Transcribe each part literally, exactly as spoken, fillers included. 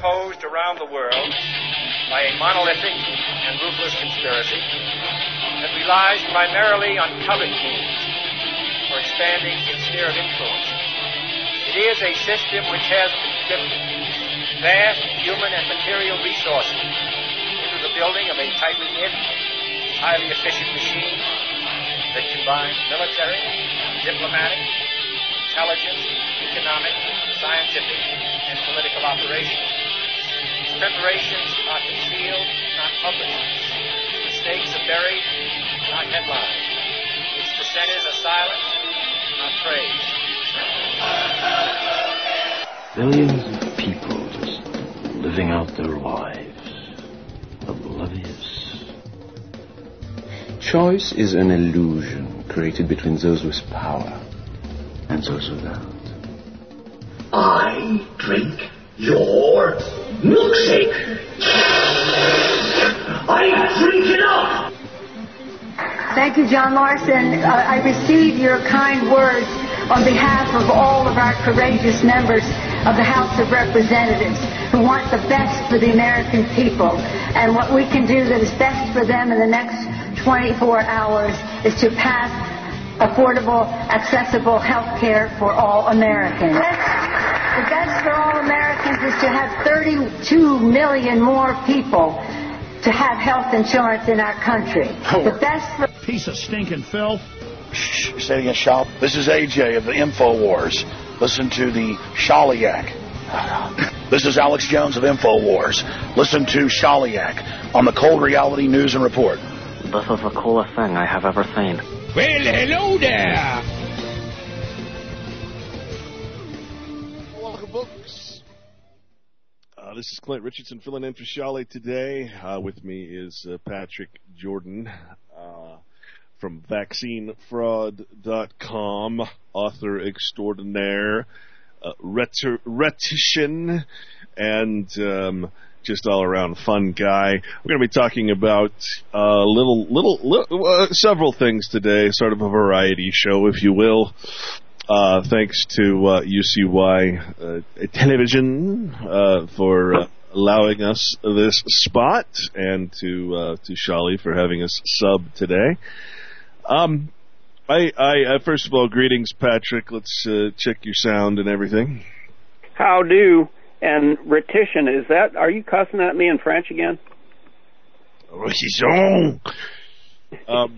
opposed around the world by a monolithic and ruthless conspiracy that relies primarily on covert means for expanding its sphere of influence. It is a system which has conscripted vast human and material resources into the building of a tightly knit, highly efficient machine that combines military, diplomatic, intelligence, economic, scientific, and political operations. Its preparations are concealed, not published. Its stakes are buried, not headlined. Its dissenters are silent, not praised. Billions of people just living out their lives, oblivious. Choice is an illusion created between those with power and those without. I drink your milkshake. I drink it up. Thank you, John Larson. Uh, I receive your kind words on behalf of all of our courageous members of the House of Representatives who want the best for the American people. And what we can do that is best for them in the next twenty-four hours is to pass affordable, accessible health care for all Americans. The best for all Americans is to have thirty-two million more people to have health insurance in our country. The best for... Piece of stinking filth. Shh, say it again, Shop. This is A J of the InfoWars. Listen to the Shaliak. This is Alex Jones of InfoWars. Listen to Shaliak on the Cold Reality News and Report. This is the coolest thing I have ever seen. Well, hello there. Welcome, folks. Uh, this is Clint Richardson filling in for Shali today. Uh, with me is uh, Patrick Jordan uh, from vaccine fraud dot com, author extraordinaire, uh, retor- rhetorician, and um, just all-around fun guy. We're going to be talking about uh, little, little, little uh, several things today, sort of a variety show, if you will. Uh, thanks to uh, U C Y uh, Television uh, for uh, allowing us this spot, and to uh, to Shali for having us sub today. Um, I, I uh, first of all, greetings, Patrick. Let's uh, check your sound and everything. How do? And retition, is that, are you cussing at me in French again? um,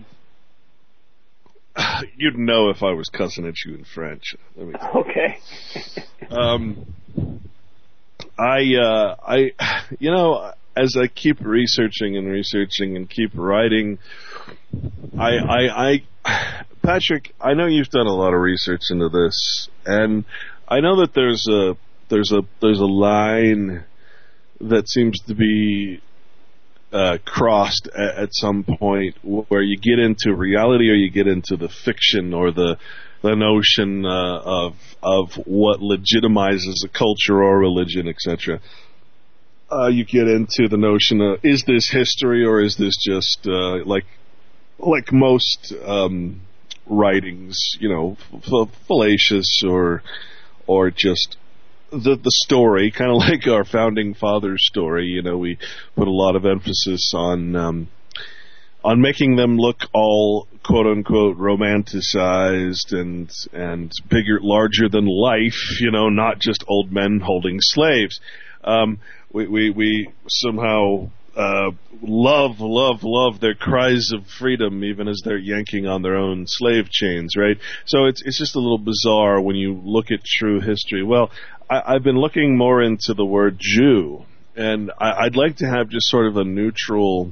you'd know if I was cussing at you in French. Let me okay. um, I, uh, I, you know, as I keep researching and researching and keep writing, I, I, I, Patrick, I know you've done a lot of research into this, and I know that there's a, There's a there's a line that seems to be uh, crossed at, at some point where you get into reality or you get into the fiction or the the notion uh, of of what legitimizes a culture or religion, et cetera. Uh, you get into the notion of, is this history or is this just uh, like like most um, writings, you know, f- fallacious or or just The the story, kind of like our founding fathers' story. You know, we put a lot of emphasis on um, on making them look all quote unquote romanticized and and bigger, larger than life. You know, not just old men holding slaves. Um, we we we somehow uh, love love love their cries of freedom, even as they're yanking on their own slave chains, right? So it's it's just a little bizarre when you look at true history. Well, I, I've been looking more into the word Jew, and I, I'd like to have just sort of a neutral,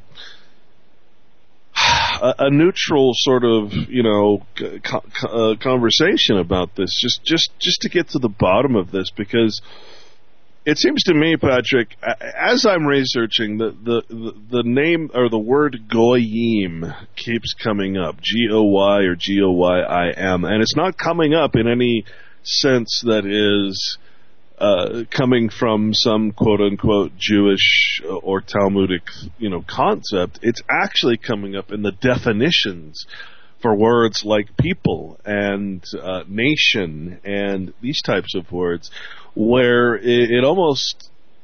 a, a neutral sort of, you know, co- uh, conversation about this, just, just, just to get to the bottom of this, because it seems to me, Patrick, as I'm researching, the, the, the, the name or the word Goyim keeps coming up, G O Y or G O Y I M, and it's not coming up in any sense that is Uh, coming from some quote-unquote Jewish or Talmudic, you know, concept. It's actually coming up in the definitions for words like people and uh, nation and these types of words, where it, it almost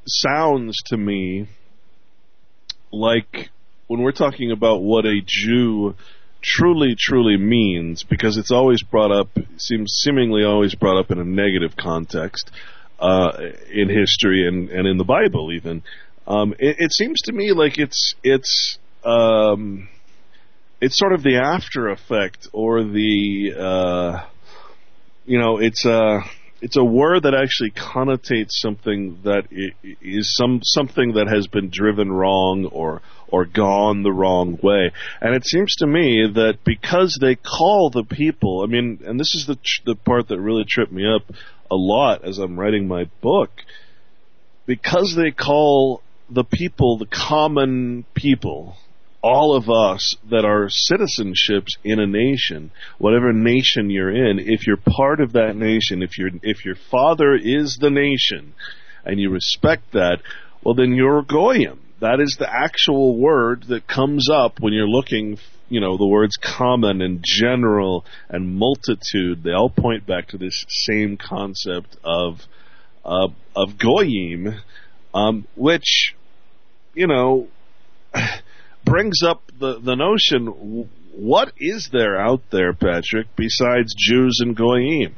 sounds to me like when we're talking about what a Jew truly, truly means, because it's always brought up, seems seemingly always brought up in a negative context uh, in history and, and in the Bible even. Um, it, it seems to me like it's it's um, it's sort of the after effect, or the uh, you know it's a it's a word that actually connotates something that is some something that has been driven wrong or or gone the wrong way. And it seems to me that because they call the people, I mean, and this is the the part that really tripped me up a lot as I'm writing my book, because they call the people, the common people, all of us that are citizenships in a nation, whatever nation you're in, if you're part of that nation, if you're if your father is the nation, and you respect that, well, then you're goyim. That is the actual word that comes up when you're looking, you know, the words common and general and multitude. They all point back to this same concept of uh, of goyim, um, which, you know, brings up the, the notion, what is there out there, Patrick, besides Jews and goyim?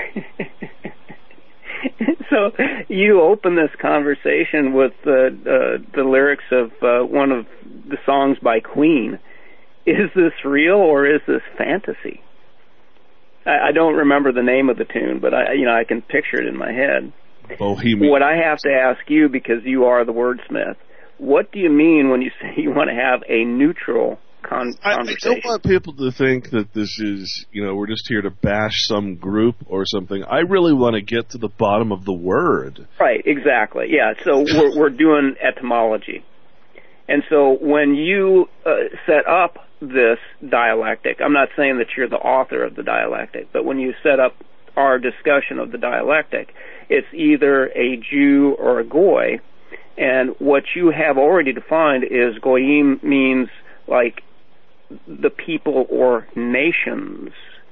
So you open this conversation with uh, uh, the lyrics of uh, one of the songs by Queen. Is this real or is this fantasy? I, I don't remember the name of the tune, but I, you know, I can picture it in my head. Bohemian. What I have to ask you, because you are the wordsmith, what do you mean when you say you want to have a neutral con- conversation? I, I don't want people to think that this is, you know, we're just here to bash some group or something. I really want to get to the bottom of the word. Right, exactly. Yeah, so we're, we're doing etymology. And so when you uh, set up this dialectic, I'm not saying that you're the author of the dialectic, but when you set up our discussion of the dialectic, it's either a Jew or a goy. And what you have already defined is goyim means like the people or nations.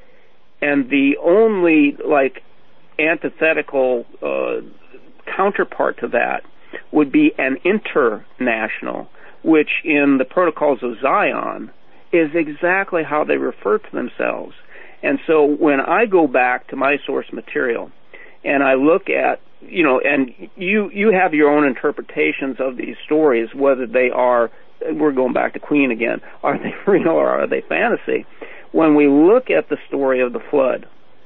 And the only like antithetical uh, counterpart to that would be an international, which in the Protocols of Zion is exactly how they refer to themselves. And so when I go back to my source material and I look at, you know, and you you have your own interpretations of these stories, whether they are, we're going back to Queen again, are they real or are they fantasy? When we look at the story of the flood,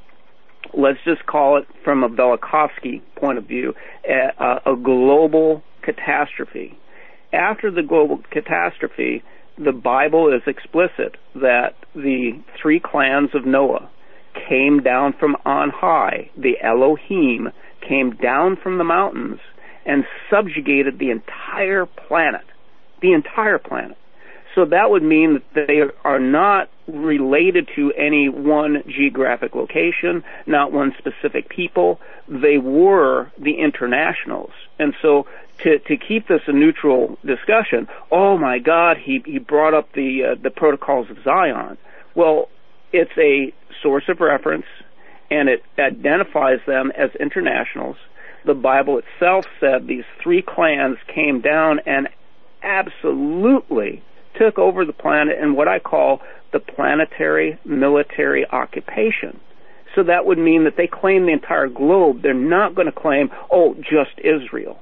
let's just call it from a Velikovsky point of view, a, a global catastrophe. After the global catastrophe, the Bible is explicit that the three clans of Noah came down from on high. The Elohim came down from the mountains and subjugated the entire planet. The entire planet. So that would mean that they are not related to any one geographic location, not one specific people. They were the internationals. And so to to keep this a neutral discussion, oh my God, he, he brought up the uh, the Protocols of Zion. Well, it's a source of reference, and it identifies them as internationals. The Bible itself said these three clans came down and absolutely took over the planet in what I call the planetary military occupation. So that would mean that they claim the entire globe. They're not going to claim, oh, just Israel.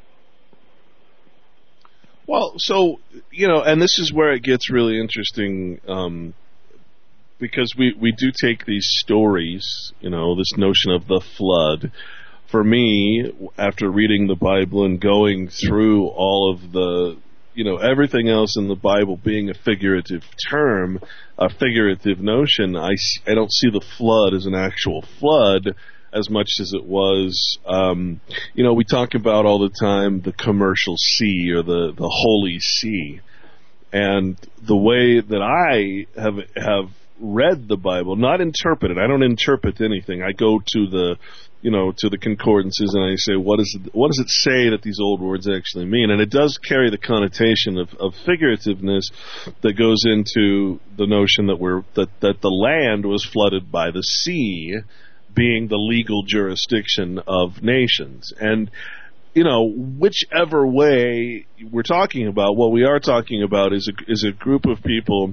Well, so, you know, and this is where it gets really interesting, um, because we, we do take these stories, you know, this notion of the flood. For me, after reading the Bible and going through all of the, you know, everything else in the Bible being a figurative term, a figurative notion, I, I don't see the flood as an actual flood as much as it was, um, you know, we talk about all the time the commercial sea or the, the holy sea. And the way that I have have read the Bible, not interpreted, I don't interpret anything. I go to the, you know, to the concordances and I say, what is it, what does it say that these old words actually mean? And it does carry the connotation of, of figurativeness that goes into the notion that we're that, that the land was flooded by the sea, being the legal jurisdiction of nations. And you know, whichever way we're talking about, what we are talking about is a, is a group of people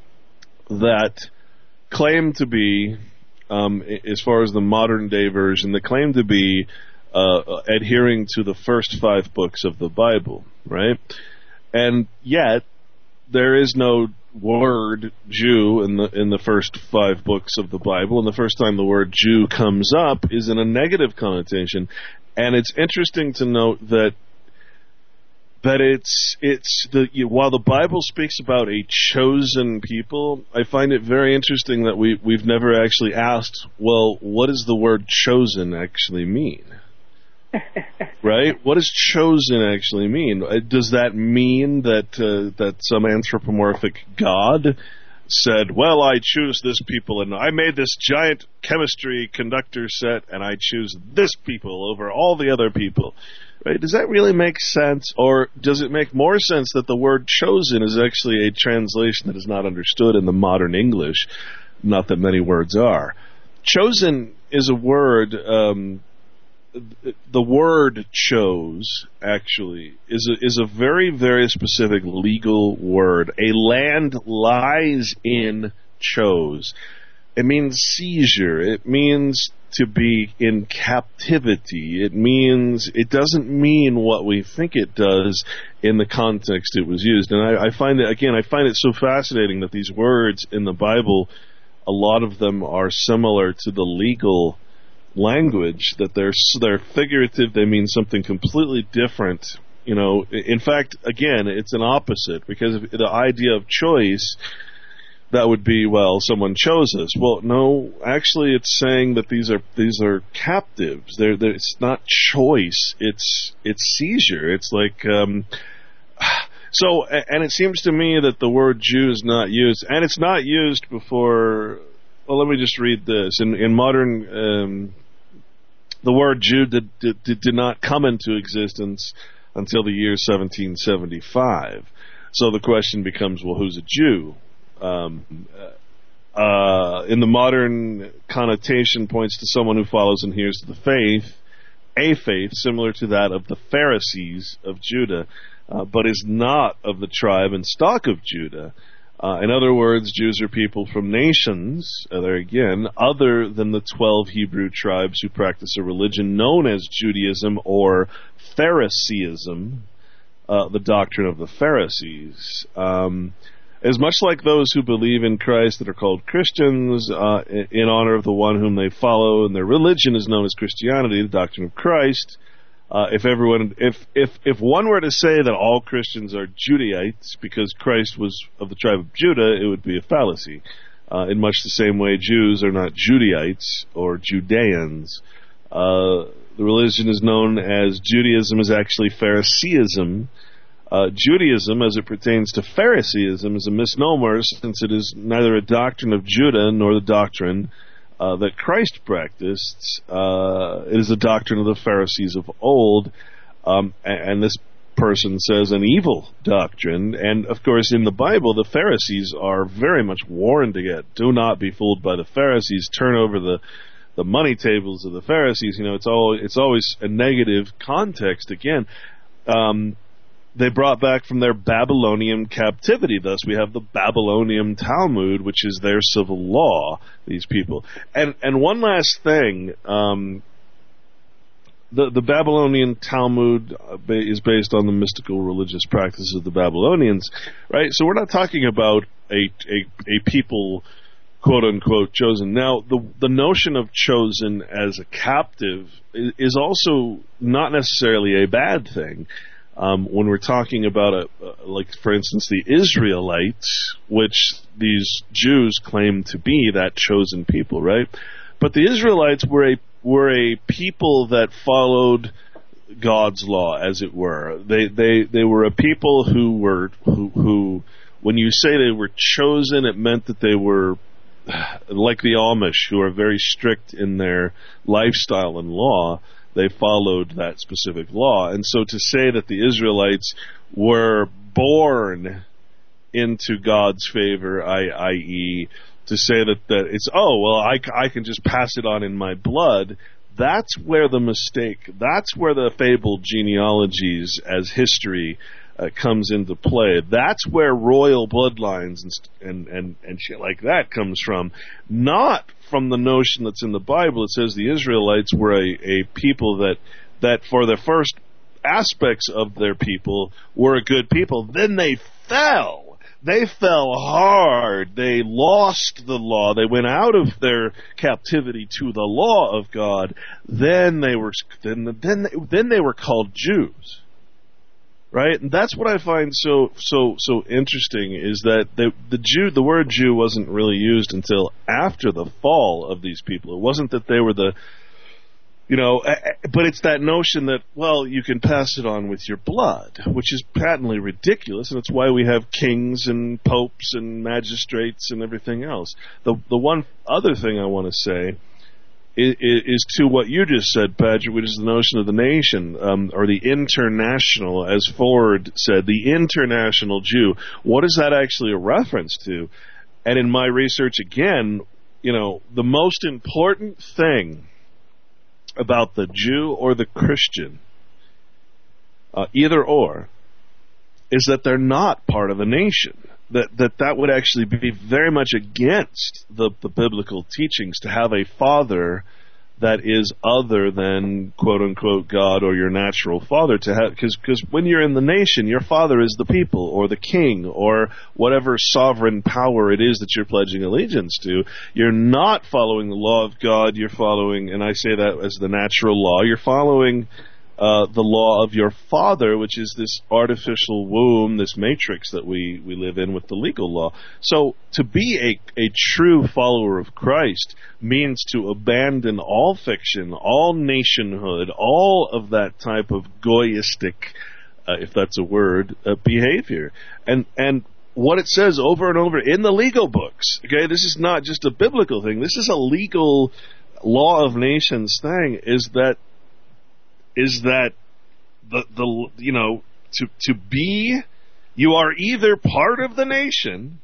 that claim to be, um, as far as the modern day version, they claim to be uh, adhering to the first five books of the Bible, right? And yet, there is no word Jew in the in the first five books of the Bible, and the first time the word Jew comes up is in a negative connotation. And it's interesting to note that that it's it's the you, while the Bible speaks about a chosen people, I find it very interesting that we we've never actually asked, well, what does the word chosen actually mean? Right? What does chosen actually mean? Does that mean that uh, that some anthropomorphic God said, well, I choose this people, and I made this giant chemistry conductor set, and I choose this people over all the other people? Right? Does that really make sense? Or does it make more sense that the word chosen is actually a translation that is not understood in the modern English? Not that many words are. Chosen is a word... Um, the word chose, actually, is a, is a very, very specific legal word. A land lies in chose. It means seizure. It means to be in captivity. It means, it doesn't mean what we think it does in the context it was used. And I, I find it, again, I find it so fascinating that these words in the Bible, a lot of them are similar to the legal language, that they're they're figurative. They mean something completely different. You know, in fact, again, it's an opposite, because the idea of choice, that would be, well, someone chose us. Well, no, actually, it's saying that these are these are captives. They're, they're it's not choice. It's it's seizure. It's like um, so, and it seems to me that the word Jew is not used, and it's not used before. Well, let me just read this in in modern. Um, The word Jew did, did, did not come into existence until the year seventeen seventy-five. So the question becomes, well, who's a Jew? Um, uh, in the modern connotation, points to someone who follows and adheres to the faith, a faith similar to that of the Pharisees of Judah, uh, but is not of the tribe and stock of Judah. Uh, in other words, Jews are people from nations, uh, there again, other than the twelve Hebrew tribes who practice a religion known as Judaism or Phariseeism, uh, the doctrine of the Pharisees. Um, as much like those who believe in Christ that are called Christians, uh, in, in honor of the one whom they follow, and their religion is known as Christianity, the doctrine of Christ. Uh, if everyone, if, if, if one were to say that all Christians are Judaites because Christ was of the tribe of Judah, it would be a fallacy. Uh, in much the same way, Jews are not Judaites or Judeans. Uh, the religion is known as Judaism is actually Phariseeism. Uh, Judaism, as it pertains to Phariseeism, is a misnomer, since it is neither a doctrine of Judah nor the doctrine Uh, that Christ practiced. Uh, it is a doctrine of the Pharisees of old, um, and, and this person says an evil doctrine. And of course, in the Bible, the Pharisees are very much warned against. Do not be fooled by the Pharisees. Turn over the the money tables of the Pharisees. You know, it's all it's always a negative context. Again, um, they brought back from their Babylonian captivity. Thus, we have the Babylonian Talmud, which is their civil law, these people. And and one last thing, um, the, the Babylonian Talmud is based on the mystical religious practices of the Babylonians, right? So we're not talking about a, a, a people, quote-unquote, chosen. Now, the, the notion of chosen as a captive is, is also not necessarily a bad thing. Um, when we're talking about, a, uh, like, for instance, the Israelites, which these Jews claim to be that chosen people, right? But the Israelites were a were a people that followed God's law, as it were. They they they were a people who were who who when you say they were chosen, it meant that they were like the Amish, who are very strict in their lifestyle and law. They followed that specific law. And so to say that the Israelites were born into God's favor, that is, to say that, that it's, oh, well, I, I can just pass it on in my blood, That's where the mistake, that's where the fabled genealogies as history uh, comes into play. That's where royal bloodlines and, and, and, and shit like that comes from. Not from the notion that's in the Bible. It says the Israelites were a, a people that, that for the first aspects of their people were a good people. Then they fell. They fell hard. They lost the law. They went out of their captivity to the law of God. Then they were then then they, then they were called Jews, right? And that's what I find so so so interesting is that the the Jew the word Jew wasn't really used until after the fall of these people. It wasn't that they were the You know, but it's that notion that, well, you can pass it on with your blood, which is patently ridiculous, and it's why we have kings and popes and magistrates and everything else. The the one other thing I want to say is, is to what you just said, Patrick, which is the notion of the nation, um, or the international, as Ford said, the international Jew. What is that actually a reference to? And in my research, again, you know, the most important thing about the Jew or the Christian, uh, either or, is that they're not part of a nation. That that that would actually be very much against the, the biblical teachings to have a father that is other than quote unquote God or your natural father. To have because because when you're in the nation, your father is the people or the king or whatever sovereign power it is that you're pledging allegiance to. You're not following the law of God. You're following, and I say that as the natural law. You're following uh, the law of your father, which is this artificial womb, this matrix that we, we live in with the legal law. So to be a, a true follower of Christ means to abandon all fiction, all nationhood, all of that type of goyistic, uh, if that's a word, uh, behavior. And, and what it says over and over in the legal books, okay, this is not just a biblical thing, this is a legal law of nations thing, is that is that the the you know to to be you are either part of the nation,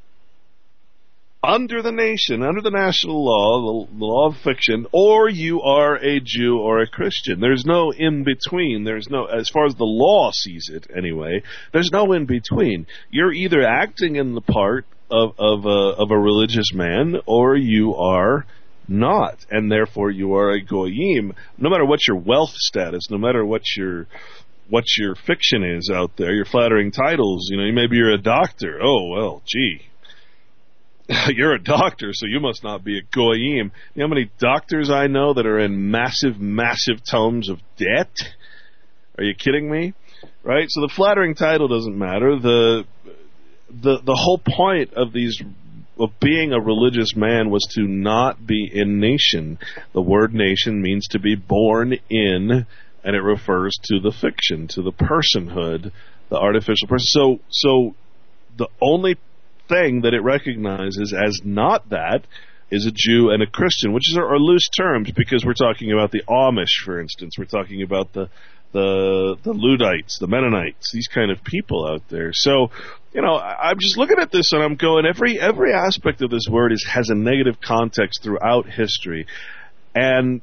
under the nation, under the national law, the, the law of fiction, or you are a Jew or a Christian. There's no in between. There's no, as far as the law sees it anyway, there's no in between. You're either acting in the part of of a, of a religious man, or you are not, and therefore you are a goyim. No matter what your wealth status, no matter what your what your fiction is out there, your flattering titles, you know, maybe you're a doctor. Oh, well, gee, you're a doctor, so you must not be a goyim. You know how many doctors I know that are in massive, massive tomes of debt? Are you kidding me? Right? So the flattering title doesn't matter. The the the whole point of these of being a religious man was to not be in nation. The word nation means to be born in, and it refers to the fiction, to the personhood, the artificial person. So, so the only thing that it recognizes as not that is a Jew and a Christian, which is are loose terms because we're talking about the Amish, for instance. We're talking about the the the Luddites, the Mennonites, these kind of people out there. So, you know, I'm just looking at this and I'm going, every every aspect of this word is has a negative context throughout history, and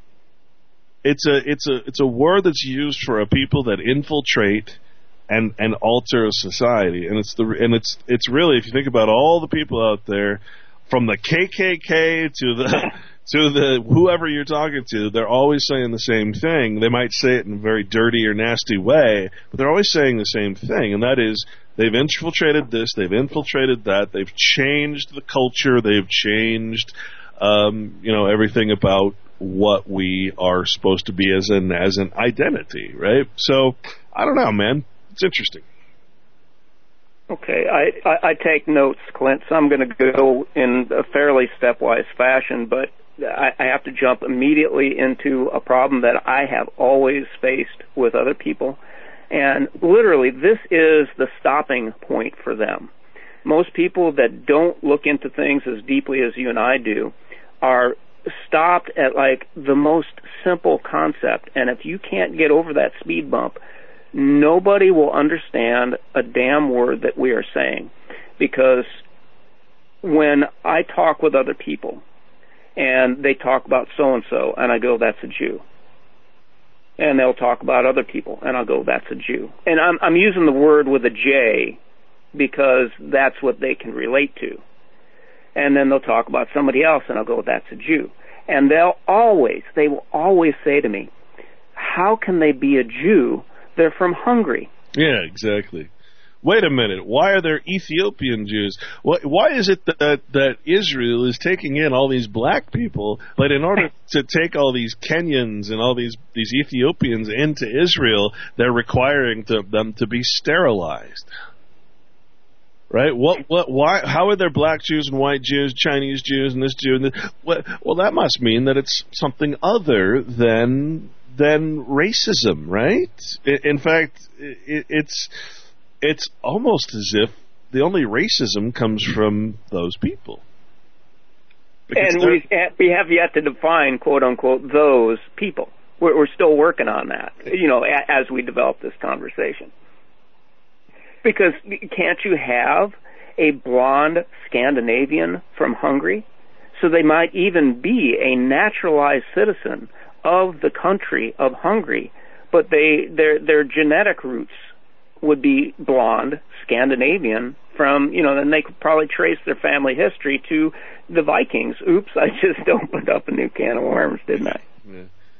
it's a it's a it's a word that's used for a people that infiltrate and and alter a society, and it's the and it's it's really, if you think about all the people out there, from the K K K to the to the whoever you're talking to, they're always saying the same thing. They might say it in a very dirty or nasty way, but they're always saying the same thing, and that is they've infiltrated this, they've infiltrated that, they've changed the culture, they've changed, um, you know, everything about what we are supposed to be as an as an identity, right? So I don't know, man. It's interesting. Okay, I, I, I take notes, Clint, so I'm going to go in a fairly stepwise fashion, but I, I have to jump immediately into a problem that I have always faced with other people, and literally this is the stopping point for them. Most people that don't look into things as deeply as you and I do are stopped at like the most simple concept, and if you can't get over that speed bump, nobody will understand a damn word that we are saying. Because when I talk with other people and they talk about so-and-so, and I go, that's a Jew. And they'll talk about other people, and I'll go, that's a Jew. And I'm, I'm using the word with a J because that's what they can relate to. And then they'll talk about somebody else, and I'll go, that's a Jew. And they'll always, they will always say to me, how can they be a Jew? They're from Hungary. Yeah, exactly. Wait a minute. Why are there Ethiopian Jews? Why is it that that Israel is taking in all these black people, but in order to take all these Kenyans and all these, these Ethiopians into Israel, they're requiring to, them to be sterilized? Right? What? What? Why? How are there black Jews and white Jews, Chinese Jews, and this Jew and this? What, well, that must mean that it's something other than than racism, right? In fact, it, it's. It's almost as if the only racism comes from those people. Because and we, we have yet to define, quote unquote, those people. We're, we're still working on that, you know, as we develop this conversation. Because can't you have a blonde Scandinavian from Hungary? So they might even be a naturalized citizen of the country of Hungary, but they their their genetic roots would be blonde, Scandinavian, from, you know, then they could probably trace their family history to the Vikings. Oops, I just opened up a new can of worms, didn't I? Yeah.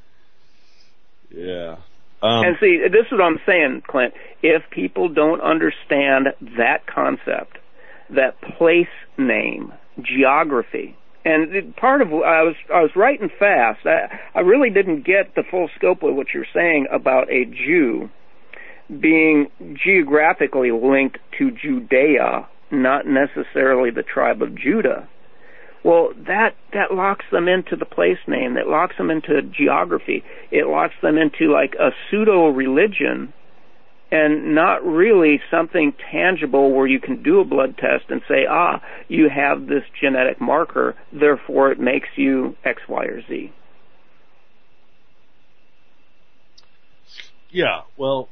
Yeah. Um, and see, this is what I'm saying, Clint. If people don't understand that concept, that place name, geography, and part of I was I was writing fast. I, I really didn't get the full scope of what you're saying about a Jew being geographically linked to Judea, not necessarily the tribe of Judah. Well, that that locks them into the place name. That locks them into geography. It locks them into like a pseudo-religion and not really something tangible where you can do a blood test and say, ah, you have this genetic marker, therefore it makes you X, Y, or Z. Yeah, well,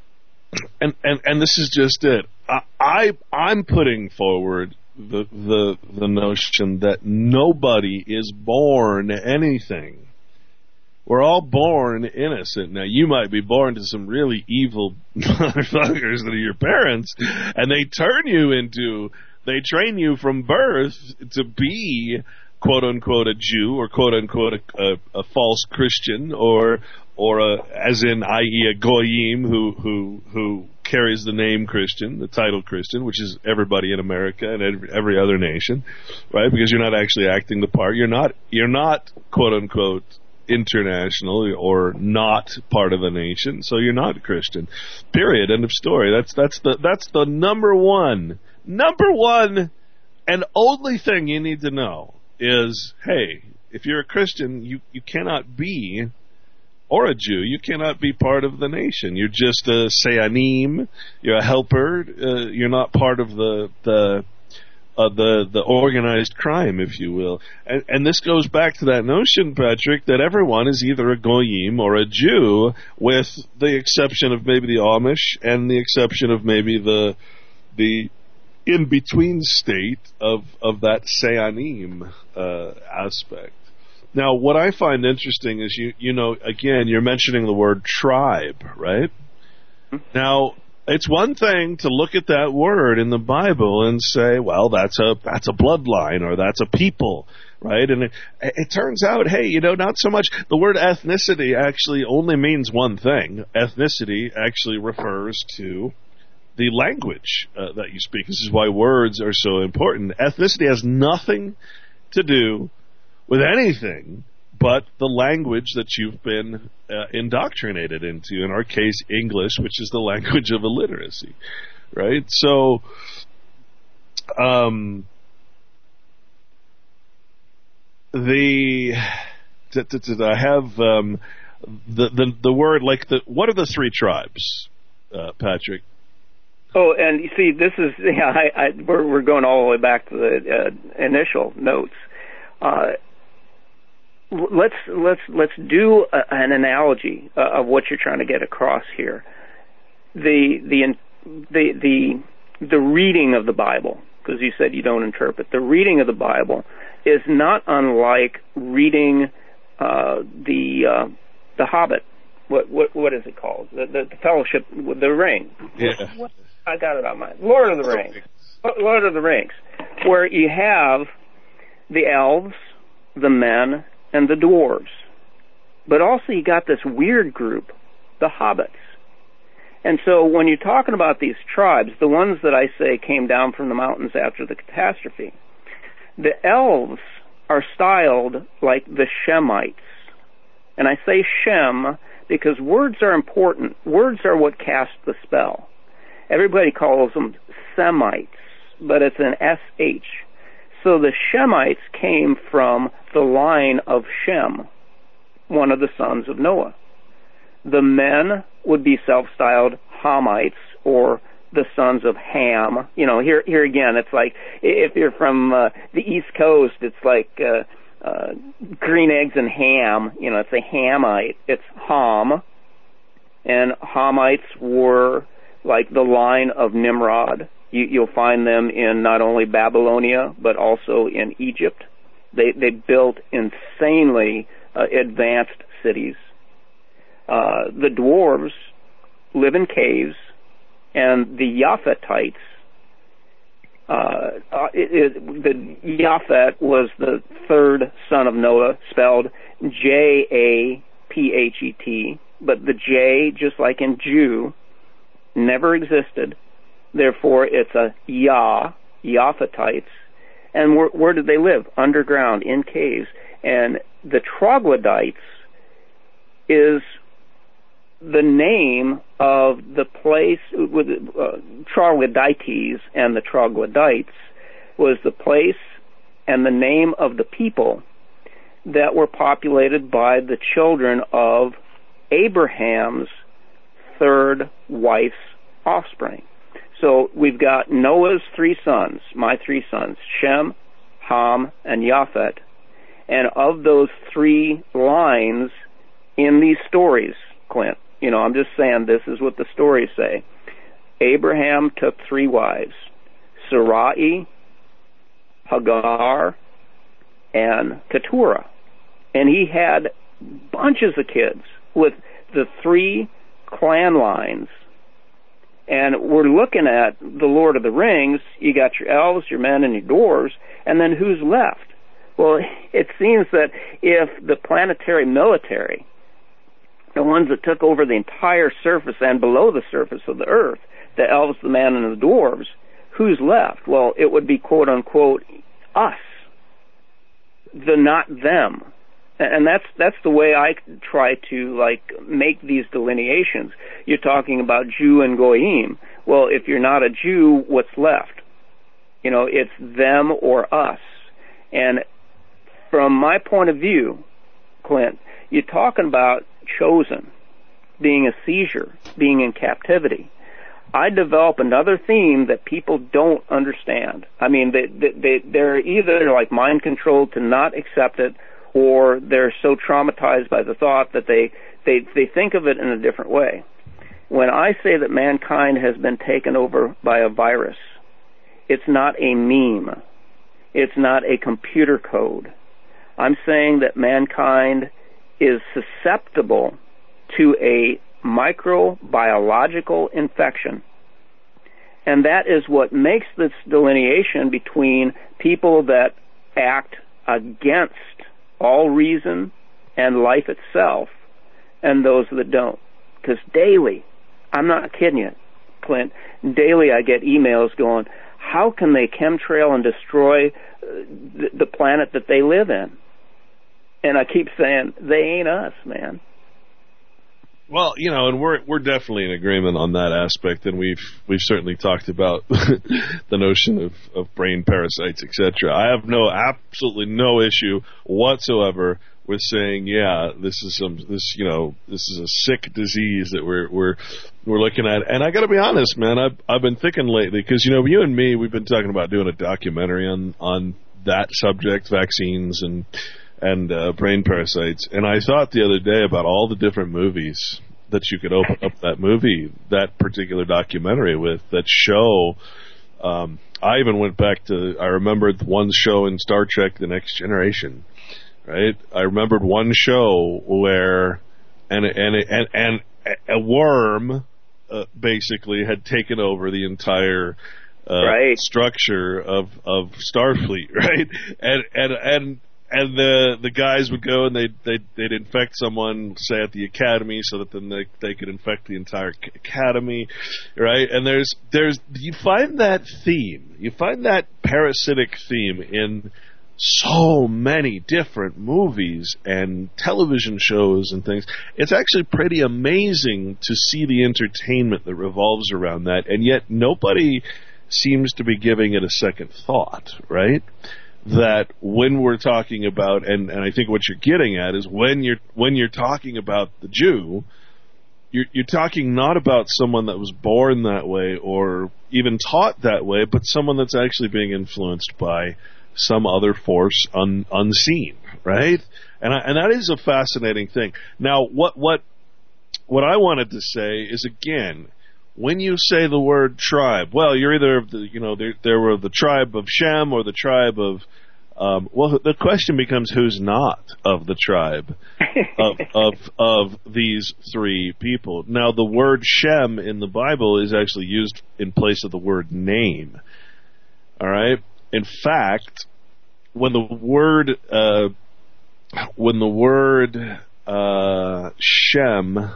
And, and and this is just it. I, I I'm putting forward the the the notion that nobody is born anything. We're all born innocent. Now you might be born to some really evil motherfuckers that are your parents, and they turn you into, they train you from birth to be quote unquote a Jew or quote unquote a, a, a false Christian or. Or a, as in, that is, a goyim who who who carries the name Christian, the title Christian, which is everybody in America and every, every other nation, right? Because you're not actually acting the part. You're not you're not quote unquote international or not part of a nation, so you're not Christian. Period. End of story. That's that's the that's the number one number one and only thing you need to know is, hey, if you're a Christian, you you cannot be. Or a Jew, you cannot be part of the nation. You're just a Seyanim. You're a helper. Uh, you're not part of the the uh, the the organized crime, if you will. And, and this goes back to that notion, Patrick, that everyone is either a goyim or a Jew, with the exception of maybe the Amish and the exception of maybe the the in between state of of that Seyanim uh, aspect. Now, what I find interesting is, you you know, again, you're mentioning the word tribe, right? Now, it's one thing to look at that word in the Bible and say, well, that's a that's a bloodline or that's a people, right? And it, it turns out, hey, you know, not so much. The word ethnicity actually only means one thing. Ethnicity actually refers to the language uh, that you speak. This is why words are so important. Ethnicity has nothing to do with anything but the language that you've been uh, indoctrinated into. In our case, English, which is the language of illiteracy, right? So, um, the t- t- t- I have um, the, the the word like the what are the three tribes, uh, Patrick? Oh, and you see, this is yeah, I, I, we're we're going all the way back to the uh, initial notes. Uh, let's let's let's do a, an analogy uh, of what you're trying to get across here. The the the the the reading of the Bible, because you said you don't interpret. The reading of the Bible is not unlike reading uh, the uh, the Hobbit. What what what is it called? The, the, the Fellowship with the Ring. Yeah. What, I got it on my Lord of the Rings. Lord of the Rings, where you have the elves, the men, and the dwarves, but also you got this weird group, the hobbits. And so when you're talking about these tribes, the ones that I say came down from the mountains after the catastrophe, the elves are styled like the Shemites. And I say Shem because words are important. Words are what cast the spell. Everybody calls them Semites, but it's an S H. So the Shemites came from the line of Shem, one of the sons of Noah. The men would be self-styled Hamites, or the sons of Ham. You know, here here again, it's like, if you're from uh, the East Coast, it's like uh, uh, green eggs and ham. You know, it's a Hamite. It's Ham. And Hamites were like the line of Nimrod. You, you'll find them in not only Babylonia, but also in Egypt. They, they built insanely uh, advanced cities. Uh, the dwarves live in caves, and the Japhetites, uh, uh, it, it, the Japhet was the third son of Noah, spelled J A P H E T, but the J, just like in Jew, never existed. Therefore, it's a Yah, Japhetites. And where, where did they live? Underground, in caves. And the troglodytes is the name of the place, with uh, troglodytes and the troglodytes was the place and the name of the people that were populated by the children of Abraham's third wife's offspring. So we've got Noah's three sons, my three sons, Shem, Ham, and Japhet. And of those three lines in these stories, Clint, you know, I'm just saying this is what the stories say. Abraham took three wives, Sarai, Hagar, and Keturah. And he had bunches of kids with the three clan lines. And we're looking at the Lord of the Rings. You got your elves, your men, and your dwarves, and then who's left? Well, it seems that if the planetary military, the ones that took over the entire surface and below the surface of the earth, the elves, the men, and the dwarves, who's left? Well, it would be, quote unquote, us, the not them. And that's that's the way I try to, like, make these delineations. You're talking about Jew and Goyim. Well, if you're not a Jew, what's left? You know, it's them or us. And from my point of view, Clint, you're talking about chosen, being a seizure, being in captivity. I develop another theme that people don't understand. I mean, they, they, they're either, like, mind-controlled to not accept it, or they're so traumatized by the thought that they, they, they think of it in a different way. When I say that mankind has been taken over by a virus, it's not a meme. It's not a computer code. I'm saying that mankind is susceptible to a microbiological infection. And that is what makes this delineation between people that act against all reason and life itself, and those that don't. Because daily, I'm not kidding you, Clint, daily I get emails going, how can they chemtrail and destroy the, the planet that they live in? And I keep saying, they ain't us, man. Well, you know, and we're we're definitely in agreement on that aspect, and we've we've certainly talked about the notion of, of brain parasites, et cetera. I have no absolutely no issue whatsoever with saying, yeah, this is some this you know this is a sick disease that we're we're we're looking at. And I got to be honest, man, I've I've been thinking lately, because you know you and me, we've been talking about doing a documentary on on that subject, vaccines and. and uh, brain parasites. And I thought the other day about all the different movies that you could open up that movie, that particular documentary with, that show Um, I even went back to, I remembered one show in Star Trek, The Next Generation, right? I remembered one show where, and, and, and, and a worm, uh, basically had taken over the entire, uh, right. structure of, of Starfleet, right? And, and, and, And the the guys would go and they'd, they'd, they'd infect someone, say, at the academy, so that then they, they could infect the entire academy, right? And there's, there's, you find that theme, you find that parasitic theme in so many different movies and television shows and things. It's actually pretty amazing to see the entertainment that revolves around that, and yet nobody seems to be giving it a second thought, right? That when we're talking about, and, and I think what you're getting at is when you're when you're talking about the Jew, you're, you're talking not about someone that was born that way or even taught that way, but someone that's actually being influenced by some other force un, unseen, right? And I, and that is a fascinating thing. Now, what what what I wanted to say is, again, when you say the word tribe, well, you're either of the, you know, there, there were the tribe of Shem or the tribe of, um, well, the question becomes who's not of the tribe of, of, of these three people. Now, the word Shem in the Bible is actually used in place of the word name. All right? In fact, when the word, uh, when the word, uh, Shem,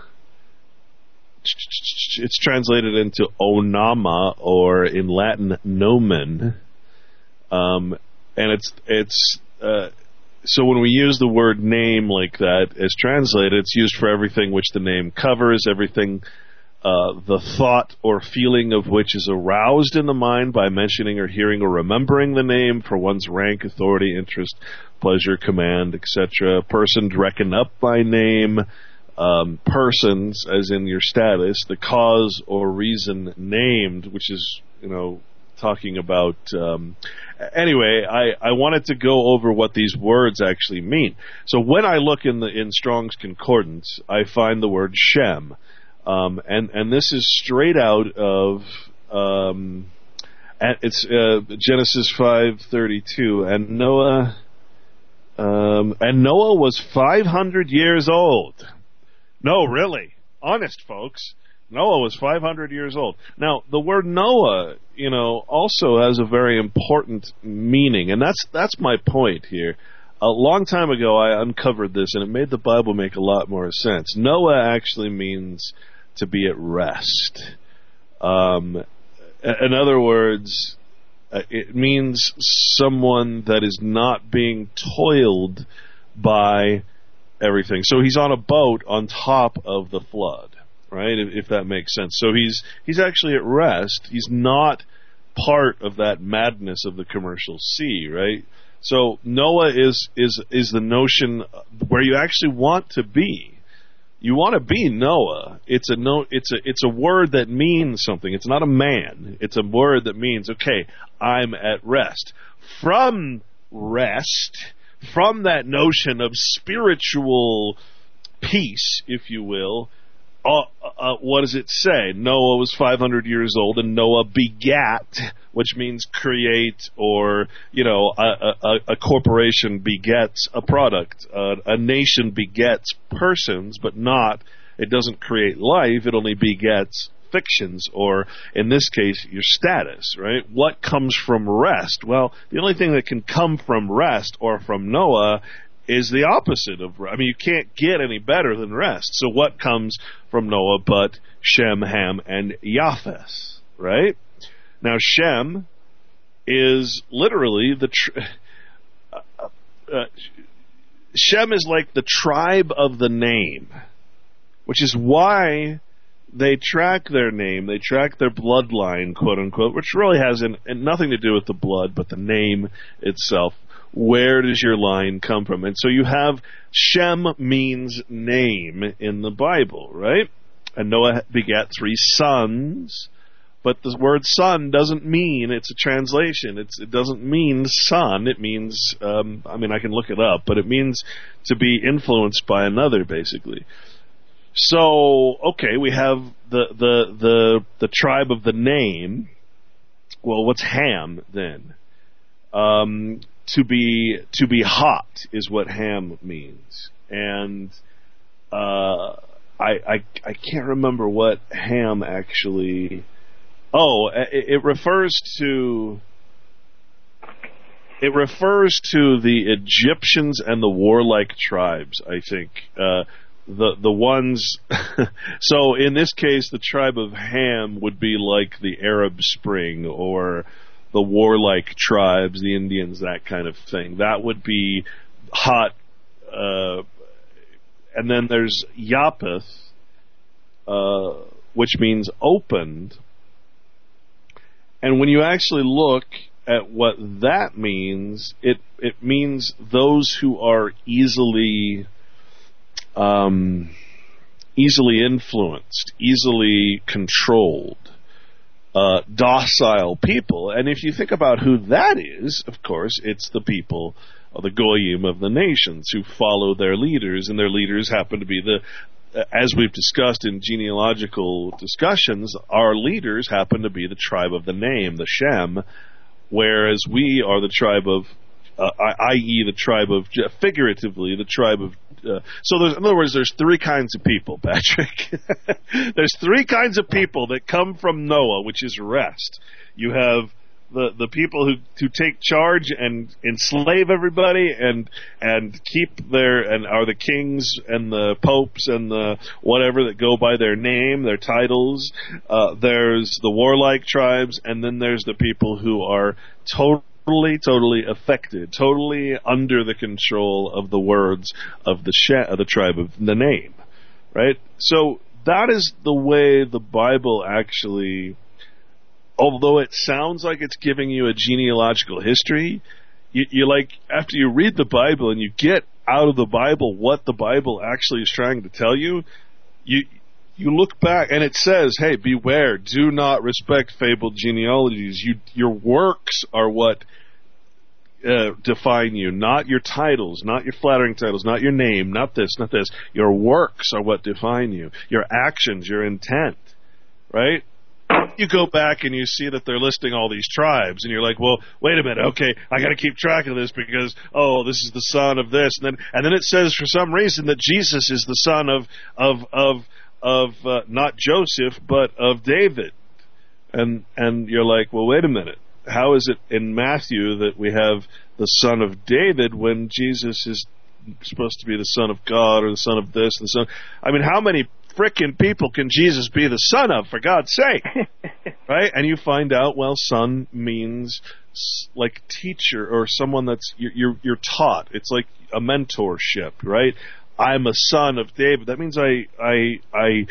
it's translated into onama, or in Latin nomen, um, and it's it's uh, so when we use the word name like that as translated, it's used for everything which the name covers, everything uh, the thought or feeling of which is aroused in the mind by mentioning or hearing or remembering the name, for one's rank, authority, interest, pleasure, command, et cetera. Person reckoned up by name. Um, persons, as in your status, the cause or reason named, which is, you know, talking about. Um, anyway, I, I wanted to go over what these words actually mean. So when I look in the in Strong's Concordance, I find the word Shem, um, and and this is straight out of um, it's uh, Genesis five thirty-two, and Noah um, and Noah was five hundred years old. No, really. Honest, folks. Noah was five hundred years old. Now, the word Noah, you know, also has a very important meaning, and that's that's my point here. A long time ago, I uncovered this, and it made the Bible make a lot more sense. Noah actually means to be at rest. Um, in other words, it means someone that is not being toiled by everything. So he's on a boat on top of the flood, right? If, if that makes sense. So he's he's actually at rest. He's not part of that madness of the commercial sea, right? So Noah is is is the notion where you actually want to be. You want to be Noah. It's a no. It's a it's a word that means something. It's not a man. It's a word that means, okay, I'm at rest. From rest. From that notion of spiritual peace, if you will, uh, uh, what does it say? Noah was five hundred years old, and Noah begat, which means create, or, you know, a, a, a corporation begets a product. Uh, a nation begets persons, but not, it doesn't create life, it only begets fictions, or in this case, your status, right? What comes from rest? Well, the only thing that can come from rest or from Noah is the opposite of rest. I mean, you can't get any better than rest. So what comes from Noah but Shem, Ham, and Japheth, right? Now, Shem is literally the... Tr- uh, uh, Shem is like the tribe of the name, which is why they track their name, they track their bloodline, quote unquote, which really has an, nothing to do with the blood, but the name itself. Where does your line come from? And so you have Shem means name in the Bible, right? And Noah begat three sons, but the word son doesn't mean, it's a translation, it's, it doesn't mean son, it means, um, I mean, I can look it up, but it means to be influenced by another, basically. So, okay, we have the, the, the, the tribe of the name, well, what's Ham then? Um, to be to be hot is what Ham means, and uh, I, I I can't remember what Ham actually. Oh, it, it refers to. It refers to the Egyptians and the warlike tribes, I think. Uh, the the ones... so in this case, the tribe of Ham would be like the Arab Spring or the warlike tribes, the Indians, that kind of thing. That would be hot. Uh, and then there's Japheth, uh, which means opened. And when you actually look at what that means, it it means those who are easily um, easily influenced, easily controlled, uh, docile people. And if you think about who that is, of course, it's the people of the Goyim of the nations who follow their leaders, and their leaders happen to be the, as we've discussed in genealogical discussions, our leaders happen to be the tribe of the name, the Shem, whereas we are the tribe of, uh, that is the tribe of, figuratively, the tribe of, uh, so there's, in other words, there's three kinds of people, Patrick. There's three kinds of people that come from Noah, which is rest. You have the the people who, who take charge and enslave everybody and and keep their, and are the kings and the popes and the whatever that go by their name, their titles. Uh, there's the warlike tribes, and then there's the people who are totally, totally affected, totally under the control of the words of the sh- of the tribe of the name, right? So that is the way the Bible actually. Although it sounds like it's giving you a genealogical history, you, you like, after you read the Bible and you get out of the Bible what the Bible actually is trying to tell you, you you look back and it says, hey, beware, do not respect fabled genealogies. You, your works are what uh, define you, not your titles, not your flattering titles, not your name, not this, not this. Your works are what define you. Your actions, your intent, right? You go back and you see that they're listing all these tribes, and you're like, well, wait a minute, okay, I got to keep track of this because, oh, this is the son of this, and then and then it says for some reason that Jesus is the son of of of of uh, not Joseph but of David, and and you're like, well, wait a minute, how is it in Matthew that we have the son of David when Jesus is supposed to be the son of God or the son of this and the son? I mean, how many frickin' people can Jesus be the son of, for God's sake? Right? And you find out, well, son means like teacher or someone that's, you're, you're, you're taught. It's like a mentorship, right? I'm a son of David. That means I, I, I,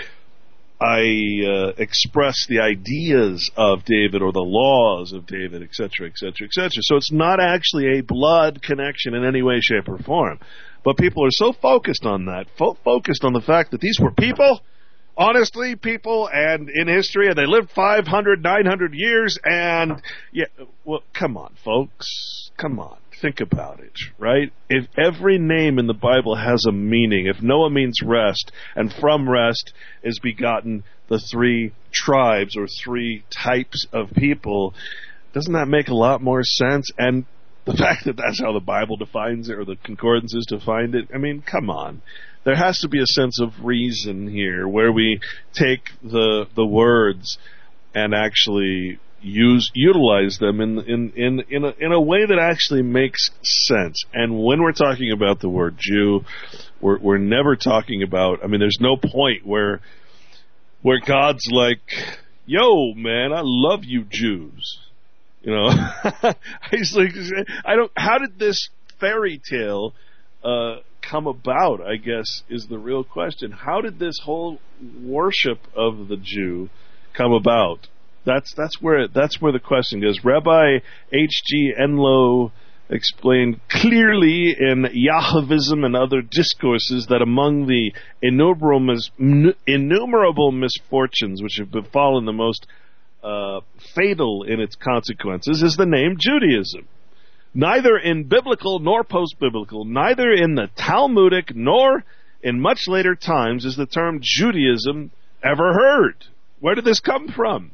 I uh, express the ideas of David or the laws of David, et cetera, et cetera, et cetera. So it's not actually a blood connection in any way, shape, or form. But people are so focused on that, fo- focused on the fact that these were people, honestly, people, and in history, and they lived five hundred, nine hundred years, and, yeah, well, come on, folks, come on, think about it, right? If every name in the Bible has a meaning, if Noah means rest, and from rest is begotten the three tribes or three types of people, doesn't that make a lot more sense? And the fact that that's how the Bible defines it, or the concordances define it, I mean, come on. There has to be a sense of reason here, where we take the the words and actually use utilize them in in in in a, in a way that actually makes sense. And when we're talking about the word Jew, we're we're never talking about. I mean, there's no point where where God's like, "Yo, man, I love you, Jews." You know, he's like, I don't. How did this fairy tale uh, come about? I guess is the real question. How did this whole worship of the Jew come about? That's that's where that's where the question goes. Rabbi H G Enlow explained clearly in Yahvism and other discourses that among the innumerable, mis- innumerable misfortunes which have befallen the most Uh, fatal in its consequences is the name Judaism. Neither in biblical nor post-biblical, neither in the Talmudic nor in much later times is the term Judaism ever heard. Where did this come from?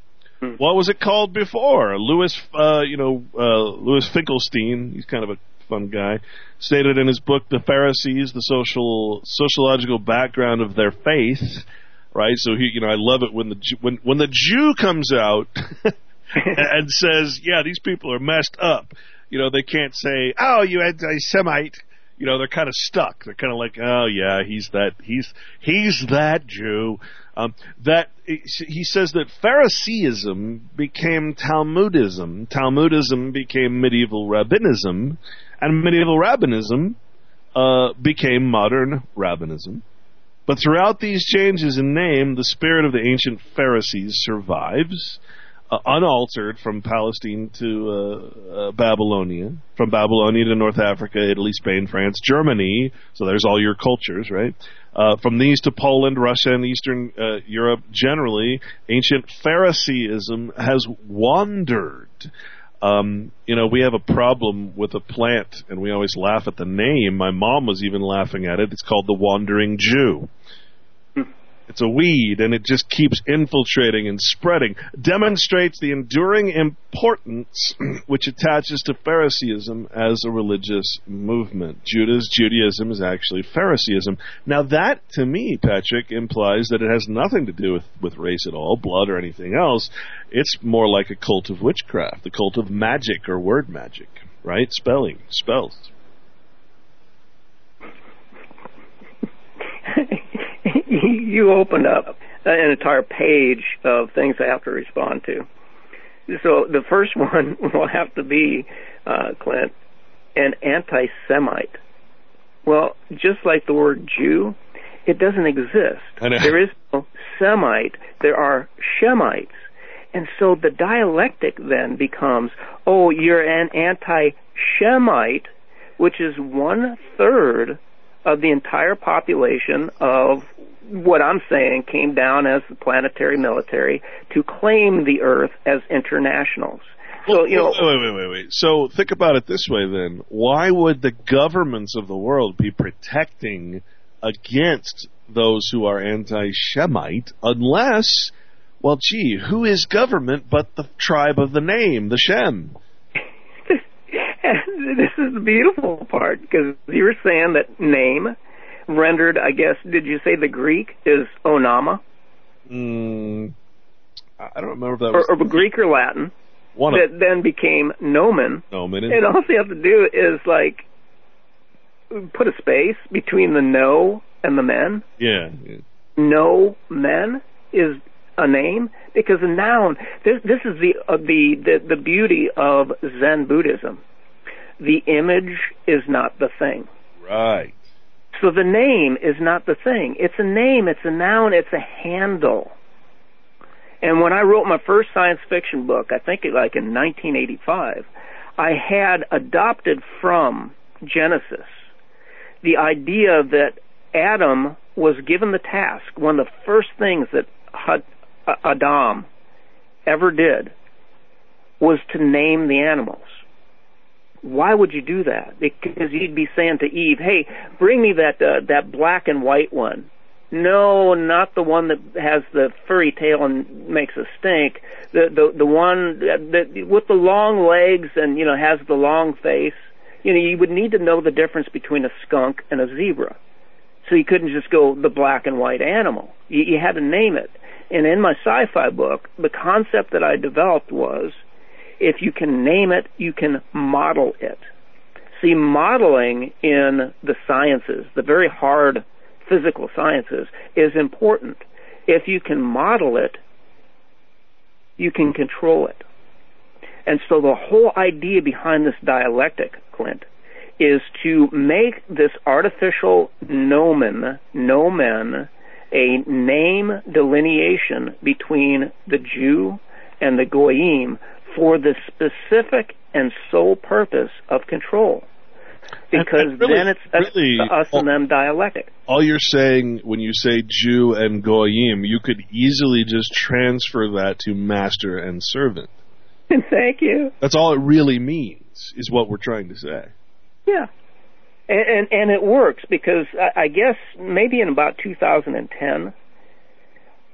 What was it called before? Louis, uh, you know, uh, Louis Finkelstein, he's kind of a fun guy, stated in his book, The Pharisees, the social sociological background of their faith, right? So he, you know, I love it when the when when the Jew comes out and says, "Yeah, these people are messed up." You know, they can't say, "Oh, you anti-Semite." You know, they're kind of stuck. They're kind of like, "Oh, yeah, he's that he's he's that Jew." Um, that he says that Phariseeism became Talmudism. Talmudism became medieval rabbinism, and medieval rabbinism uh, became modern rabbinism. But throughout these changes in name, the spirit of the ancient Pharisees survives, uh, unaltered from Palestine to uh, uh, Babylonia, from Babylonia to North Africa, Italy, Spain, France, Germany. So there's all your cultures, right? Uh, from these to Poland, Russia, and Eastern uh, Europe generally, ancient Phariseeism has wandered. Um, you know, we have a problem with a plant, and we always laugh at the name. My mom was even laughing at it. It's called the Wandering Jew. It's a weed, and it just keeps infiltrating and spreading. Demonstrates the enduring importance which attaches to Phariseeism as a religious movement. Judas, Judaism is actually Phariseeism. Now that, to me, Patrick, implies that it has nothing to do with, with race at all, blood or anything else. It's more like a cult of witchcraft, the cult of magic or word magic, right? Spelling, spells. You opened up an entire page of things I have to respond to. So the first one will have to be, uh, Clint, an anti-Semite. Well, just like the word Jew, it doesn't exist. There is no Semite. There are Shemites. And so the dialectic then becomes, oh, you're an anti-Shemite, which is one-third of the entire population of what I'm saying came down as the planetary military to claim the Earth as internationals. So, you know, wait, wait, wait, wait. So think about it this way then. Why would the governments of the world be protecting against those who are anti-Shemite unless, well, gee, who is government but the tribe of the name, the Shem? This is the beautiful part, because you were saying that name rendered, I guess, did you say the Greek is onama? Mm, I don't remember if that or, was... Or Greek or Latin. One that of, then became nomen. Nomen. And all you have to do is, like, put a space between the no and the men. Yeah. yeah. No men is a name, because a noun, this, this is the, uh, the, the, the beauty of Zen Buddhism. The image is not the thing. Right. So the name is not the thing. It's a name, it's a noun, it's a handle. And when I wrote my first science fiction book, I think it like in nineteen eighty-five, I had adopted from Genesis the idea that Adam was given the task, one of the first things that Adam ever did was to name the animals. Why would you do that? Because you'd be saying to Eve, hey, bring me that uh, that black and white one. No, not the one that has the furry tail and makes a stink. The the the one that, that with the long legs and, you know, has the long face. You know, you would need to know the difference between a skunk and a zebra. So you couldn't just go the black and white animal. You, you had to name it. And in my sci-fi book, the concept that I developed was, if you can name it, you can model it. See, modeling in the sciences, the very hard physical sciences, is important. If you can model it, you can control it. And so the whole idea behind this dialectic, Clint, is to make this artificial nomen, nomen, a name delineation between the Jew and the Goyim for the specific and sole purpose of control. Because and, and really, then it's really, the us all, and them dialectic. All you're saying when you say Jew and Goyim, you could easily just transfer that to master and servant. Thank you. That's all it really means, is what we're trying to say. Yeah. And, and, and it works, because I, I guess maybe in about two thousand ten,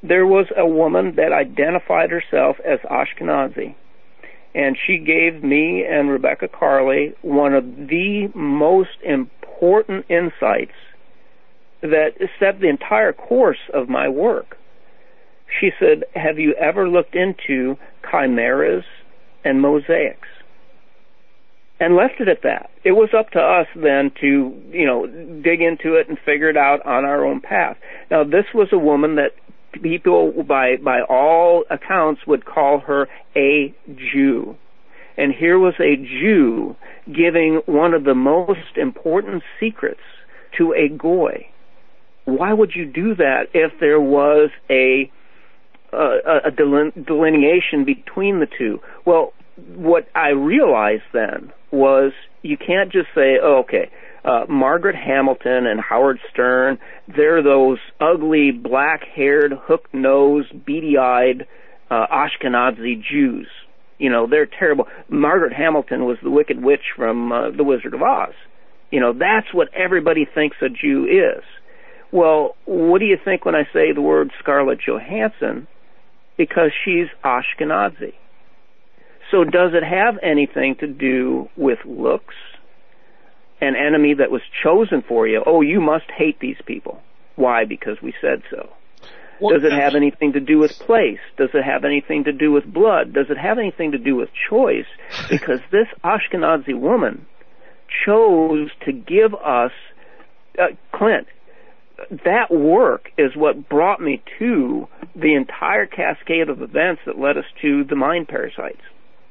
there was a woman that identified herself as Ashkenazi, and she gave me and Rebecca Carley one of the most important insights that set the entire course of my work. She said, have you ever looked into chimeras and mosaics? And left it at that. It was up to us then to, you know, dig into it and figure it out on our own path. Now, this was a woman that people, by by all accounts, would call her a Jew. And here was a Jew giving one of the most important secrets to a Goy. Why would you do that if there was a a, a delineation between the two? Well, what I realized then was you can't just say, oh, okay, uh, Margaret Hamilton and Howard Stern, they're those ugly, black-haired, hook-nosed, beady-eyed uh, Ashkenazi Jews. You know, they're terrible. Margaret Hamilton was the Wicked Witch from uh, The Wizard of Oz. You know, that's what everybody thinks a Jew is. Well, what do you think when I say the word Scarlett Johansson? Because she's Ashkenazi. So does it have anything to do with looks? An enemy that was chosen for you. Oh, you must hate these people. Why? Because we said so. Well, does it have anything to do with place? Does it have anything to do with blood? Does it have anything to do with choice? Because this Ashkenazi woman chose to give us, uh, Clint, that work is what brought me to the entire cascade of events that led us to the mind parasites.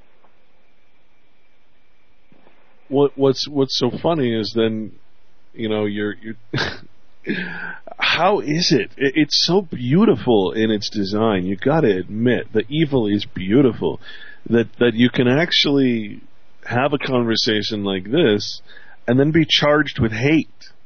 What what's what's so funny is then, you know, you're you're how is it? it? It's so beautiful in its design. You got to admit, the evil is beautiful. That that you can actually have a conversation like this and then be charged with hate.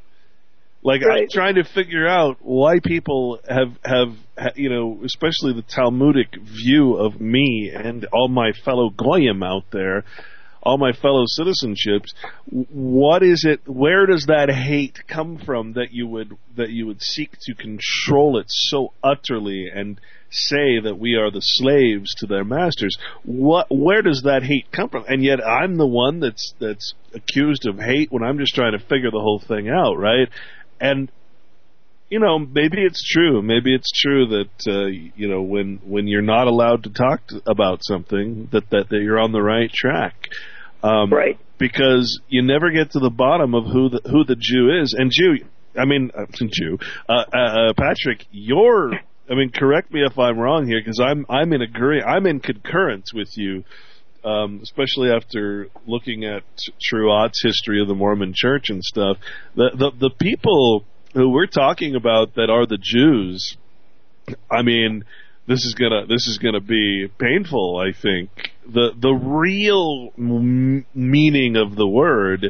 Like, right. I'm trying to figure out why people have, have, you know, especially the Talmudic view of me and all my fellow Goyim out there, all my fellow citizenships. What is it, where does that hate come from that you would, that you would seek to control it so utterly and say that we are the slaves to their masters? What, where does that hate come from? And yet I'm the one that's, that's accused of hate when I'm just trying to figure the whole thing out, right? And, you know, maybe it's true. Maybe it's true that, uh, you know, when when you're not allowed to talk to, about something, that, that, that you're on the right track. Um, right. Because you never get to the bottom of who the, who the Jew is. And Jew, I mean, uh, Jew, uh, uh, Patrick, you're, I mean, correct me if I'm wrong here, because I'm, I'm in agree, I'm in concurrence with you. Um, especially after looking at Truott's history of the Mormon Church and stuff, the, the the people who we're talking about that are the Jews, I mean, this is gonna this is gonna be painful. I think the the real m- meaning of the word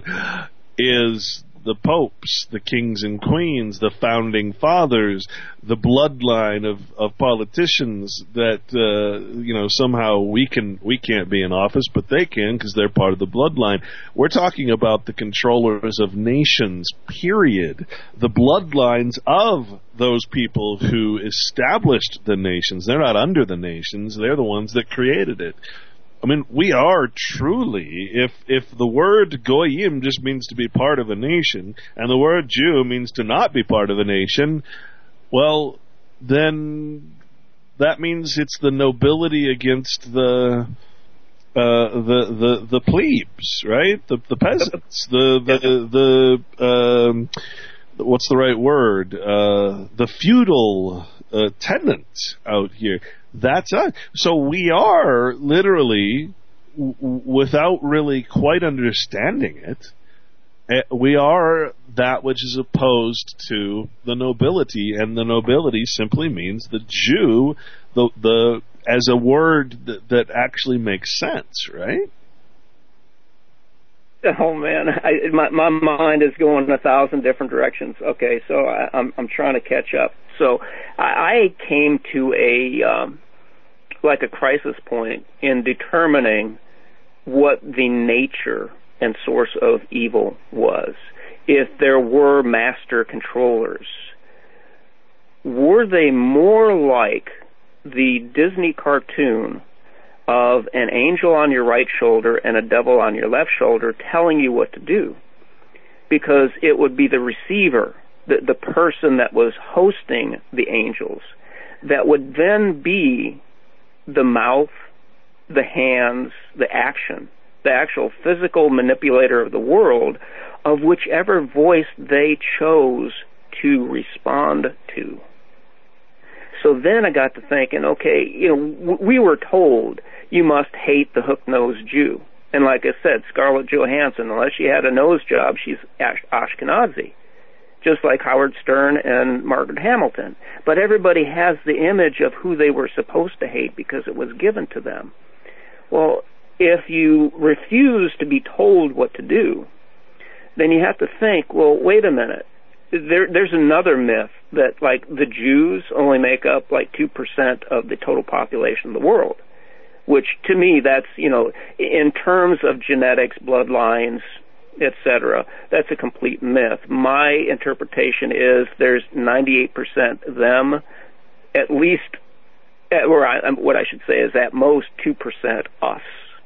is the popes, the kings and queens, the founding fathers, the bloodline of, of politicians that, uh, you know, somehow we can, we can't be in office, but they can because they're part of the bloodline. We're talking about the controllers of nations, period. The bloodlines of those people who established the nations. They're not under the nations. They're the ones that created it. I mean, we are truly, if if the word goyim just means to be part of a nation, and the word Jew means to not be part of a nation, well, then that means it's the nobility against the uh, the the the plebes, right? The the peasants, the the the um, what's the right word? Uh, the feudal uh, tenant out here. That's us. So we are literally, w- without really quite understanding it, uh, we are that which is opposed to the nobility, and the nobility simply means the Jew, the the as a word that, that actually makes sense, right? Oh man, I, my my mind is going a thousand different directions. Okay, so I, I'm I'm trying to catch up. So I, I came to a um, like a crisis point in determining what the nature and source of evil was. If there were master controllers, were they more like the Disney cartoon of an angel on your right shoulder and a devil on your left shoulder telling you what to do? Because it would be the receiver, the, the person that was hosting the angels, that would then be the mouth, the hands, the action, the actual physical manipulator of the world, of whichever voice they chose to respond to. So then I got to thinking, okay, you know, we were told you must hate the hook-nosed Jew. And like I said, Scarlett Johansson, unless she had a nose job, she's Ashkenazi, just like Howard Stern and Margaret Hamilton. But everybody has the image of who they were supposed to hate because it was given to them. Well, if you refuse to be told what to do, then you have to think, well, wait a minute. There, there's another myth that, like, the Jews only make up, like, two percent of the total population of the world, which, to me, that's, you know, in terms of genetics, bloodlines, et cetera, that's a complete myth. My interpretation is there's ninety-eight percent them, at least, or I, what I should say is at most two percent us.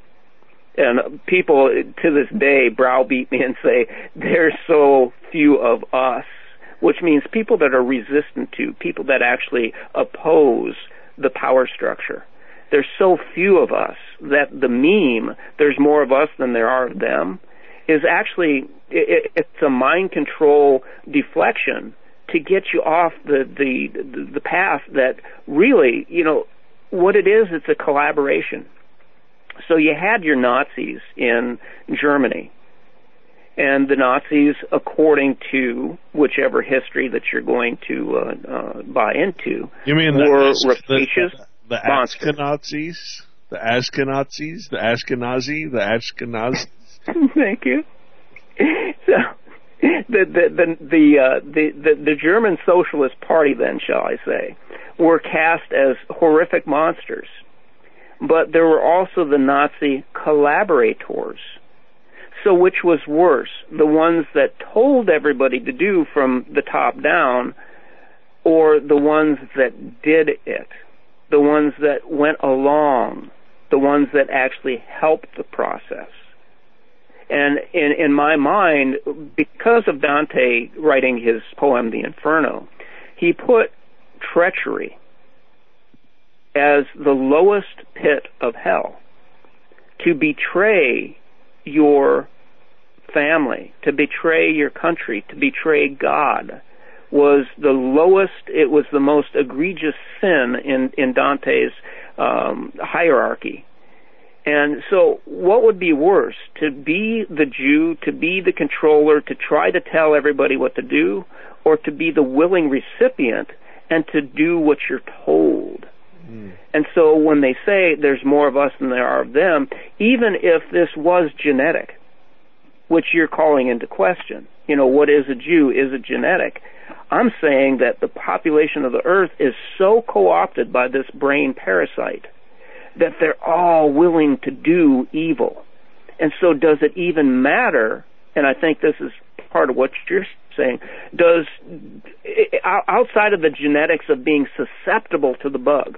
And people to this day browbeat me and say, there's so few of us, which means people that are resistant to, people that actually oppose the power structure. There's so few of us that the meme, there's more of us than there are of them, is actually, it, it's a mind control deflection to get you off the, the, the path that really, you know, what it is, it's a collaboration. So you had your Nazis in Germany, and the Nazis, according to whichever history that you're going to uh, uh, buy into, you mean were the, rapacious the, the Ashkenazis, the Ashkenazis, the Ashkenazi, the Ashkenaz. Thank you. So the the the the, uh, the the the German Socialist Party, then, shall I say, were cast as horrific monsters. But there were also the Nazi collaborators. So which was worse, the ones that told everybody to do from the top down, or the ones that did it, the ones that went along, the ones that actually helped the process? And in, in my mind, because of Dante writing his poem, The Inferno, he put treachery as the lowest pit of hell. To betray your family, to betray your country, to betray God was the lowest, it was the most egregious sin in, in Dante's um, hierarchy. And so what would be worse, to be the Jew, to be the controller, to try to tell everybody what to do, or to be the willing recipient and to do what you're told? And so when they say there's more of us than there are of them, even if this was genetic, which you're calling into question, you know, what is a Jew? Is it genetic? I'm saying that the population of the earth is so co-opted by this brain parasite that they're all willing to do evil. And so does it even matter, and I think this is part of what you're saying, does, outside of the genetics of being susceptible to the bug,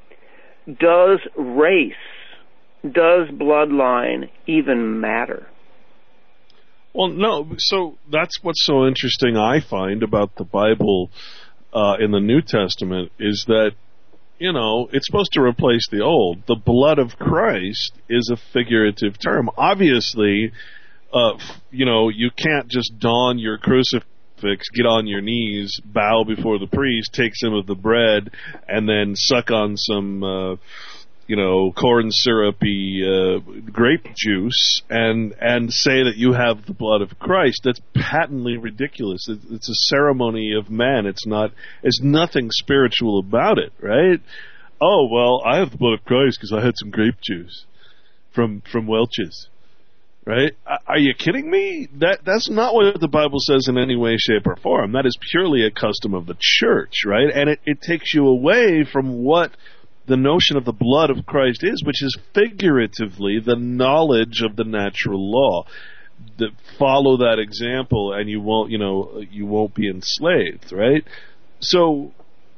does race, does bloodline even matter? Well, no. So that's what's so interesting, I find, about the Bible uh, in the New Testament is that, you know, it's supposed to replace the old. The blood of Christ is a figurative term. Obviously, uh, you know, you can't just don your crucifix, get on your knees, bow before the priest, take some of the bread, and then suck on some, uh, you know, corn syrupy uh, grape juice, and and say that you have the blood of Christ. That's patently ridiculous. It's a ceremony of man. It's not. There's nothing spiritual about it, right? Oh well, I have the blood of Christ because I had some grape juice from from Welch's. Right? Are you kidding me? That that's not what the Bible says in any way, shape, or form. That is purely a custom of the church, right? And it, it takes you away from what the notion of the blood of Christ is, which is figuratively the knowledge of the natural law. That follow that example, and you won't, you know, you won't be enslaved, right? So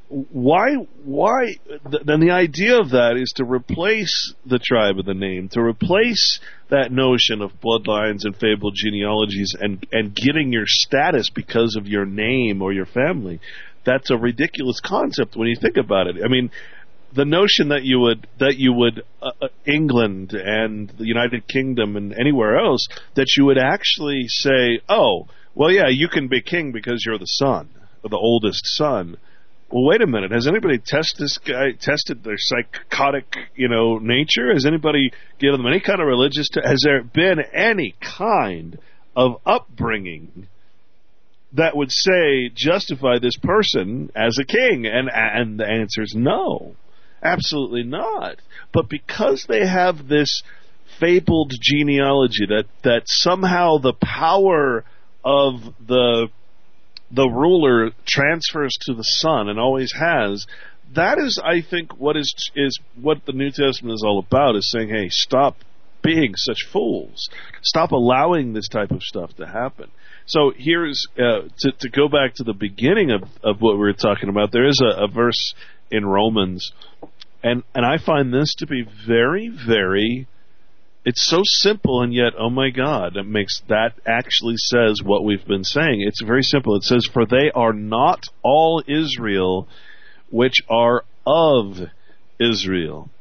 why, why, th- then the idea of that is to replace the tribe of the name, to replace that notion of bloodlines and fabled genealogies and, and getting your status because of your name or your family. That's a ridiculous concept when you think about it. I mean, the notion that you would, that you would, uh, uh, England and the United Kingdom and anywhere else, that you would actually say, oh, well, yeah, you can be king because you're the son, or the oldest son. Well, wait a minute. Has anybody tested this guy, tested their psychotic, you know, nature? Has anybody given them any kind of religious, t- has there been any kind of upbringing that would say, justify this person as a king? And, and the answer is no. Absolutely not. But because they have this fabled genealogy that, that somehow the power of the the ruler transfers to the son and always has, that is, I think, what is is what the New Testament is all about, is saying, hey, stop being such fools. Stop allowing this type of stuff to happen. So here's, uh, to, to go back to the beginning of, of what we were talking about, there is a, a verse in Romans, and, and I find this to be very, very, it's so simple, and yet, oh my God, it makes, that actually says what we've been saying. It's very simple. It says, for they are not all Israel which are of Israel.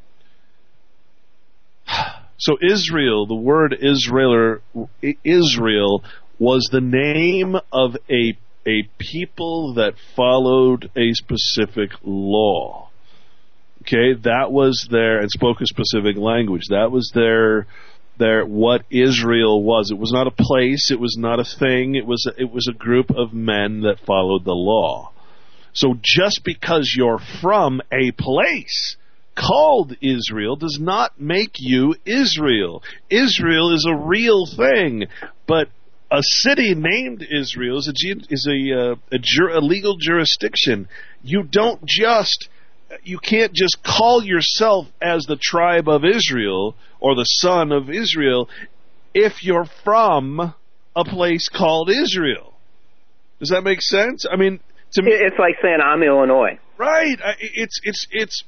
So Israel, the word Israel, Israel was the name of a, a people that followed a specific law. Okay, that was their, and spoke a specific language. That was their, their, what Israel was. It was not a place, it was not a thing, it was a, it was a group of men that followed the law. So just because you're from a place called Israel does not make you Israel. Israel is a real thing, but a city named Israel is a, is a, uh, a, jur, a legal jurisdiction. You don't just... You can't just call yourself as the tribe of Israel or the son of Israel if you're from a place called Israel. Does that make sense? I mean, to me, it's like saying I'm Illinois. Right. It's it's it's,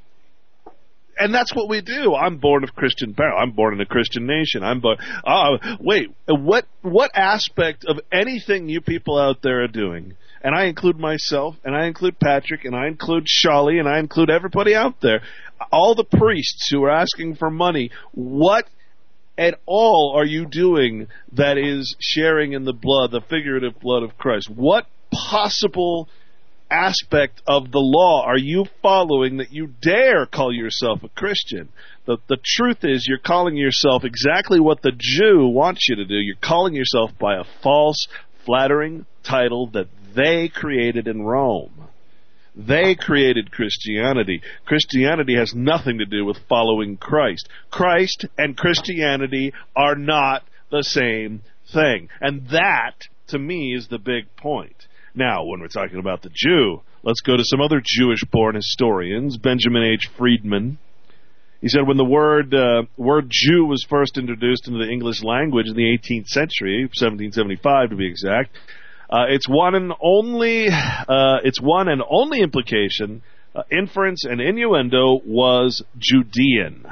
and that's what we do. I'm born of Christian parents. I'm born in a Christian nation. I'm born. Uh, wait, what what aspect of anything you people out there are doing? And I include myself, and I include Patrick, and I include Shali, and I include everybody out there. All the priests who are asking for money, what at all are you doing that is sharing in the blood, the figurative blood of Christ? What possible aspect of the law are you following that you dare call yourself a Christian? The, the truth is you're calling yourself exactly what the Jew wants you to do. You're calling yourself by a false, flattering title that they created in Rome. They created Christianity. Christianity has nothing to do with following Christ. Christ and Christianity are not the same thing. And that, to me, is the big point. Now, when we're talking about the Jew, let's go to some other Jewish-born historians. Benjamin H. Friedman. He said when the word uh, word Jew was first introduced into the English language in the eighteenth century, seventeen seventy-five to be exact, Uh, its one and only, uh, its one and only implication, uh, inference, and innuendo was Judean.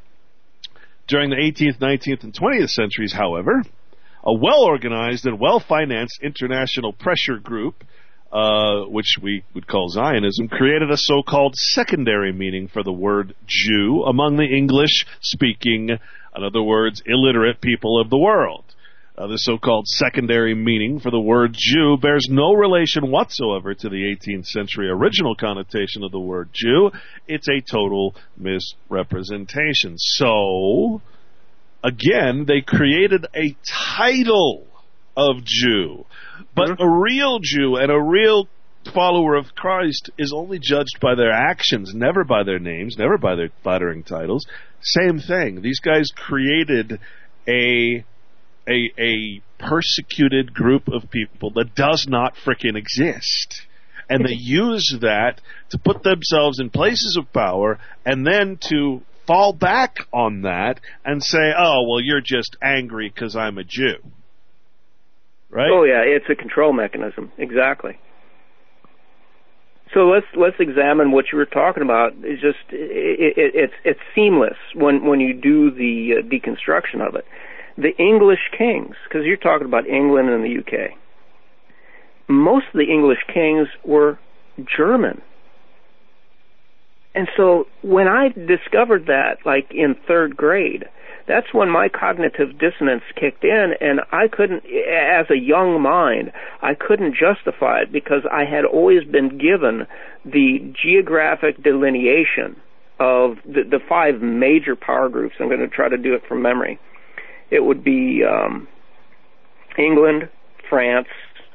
During the eighteenth, nineteenth, and twentieth centuries, however, a well-organized and well-financed international pressure group, uh, which we would call Zionism, created a so-called secondary meaning for the word Jew among the English-speaking, in other words, illiterate people of the world. Uh, the so-called secondary meaning for the word Jew bears no relation whatsoever to the eighteenth century original connotation of the word Jew. It's a total misrepresentation. So, again, they created a title of Jew. But a real Jew and a real follower of Christ is only judged by their actions, never by their names, never by their flattering titles. Same thing. These guys created a... A, a persecuted group of people that does not frickin' exist. And they use that to put themselves in places of power and then to fall back on that and say, oh, well, you're just angry because I'm a Jew. Right? Oh, yeah, it's a control mechanism. Exactly. So let's let's examine what you were talking about. It's just it, it, it's it's seamless when when you do the uh, deconstruction of it. The English kings, because you're talking about England and the U K. Most of the English kings were German. And so when I discovered that, like in third grade, that's when my cognitive dissonance kicked in, and I couldn't, as a young mind, I couldn't justify it because I had always been given the geographic delineation of the, the five major power groups. I'm going to try to do it from memory. It would be um, England, France,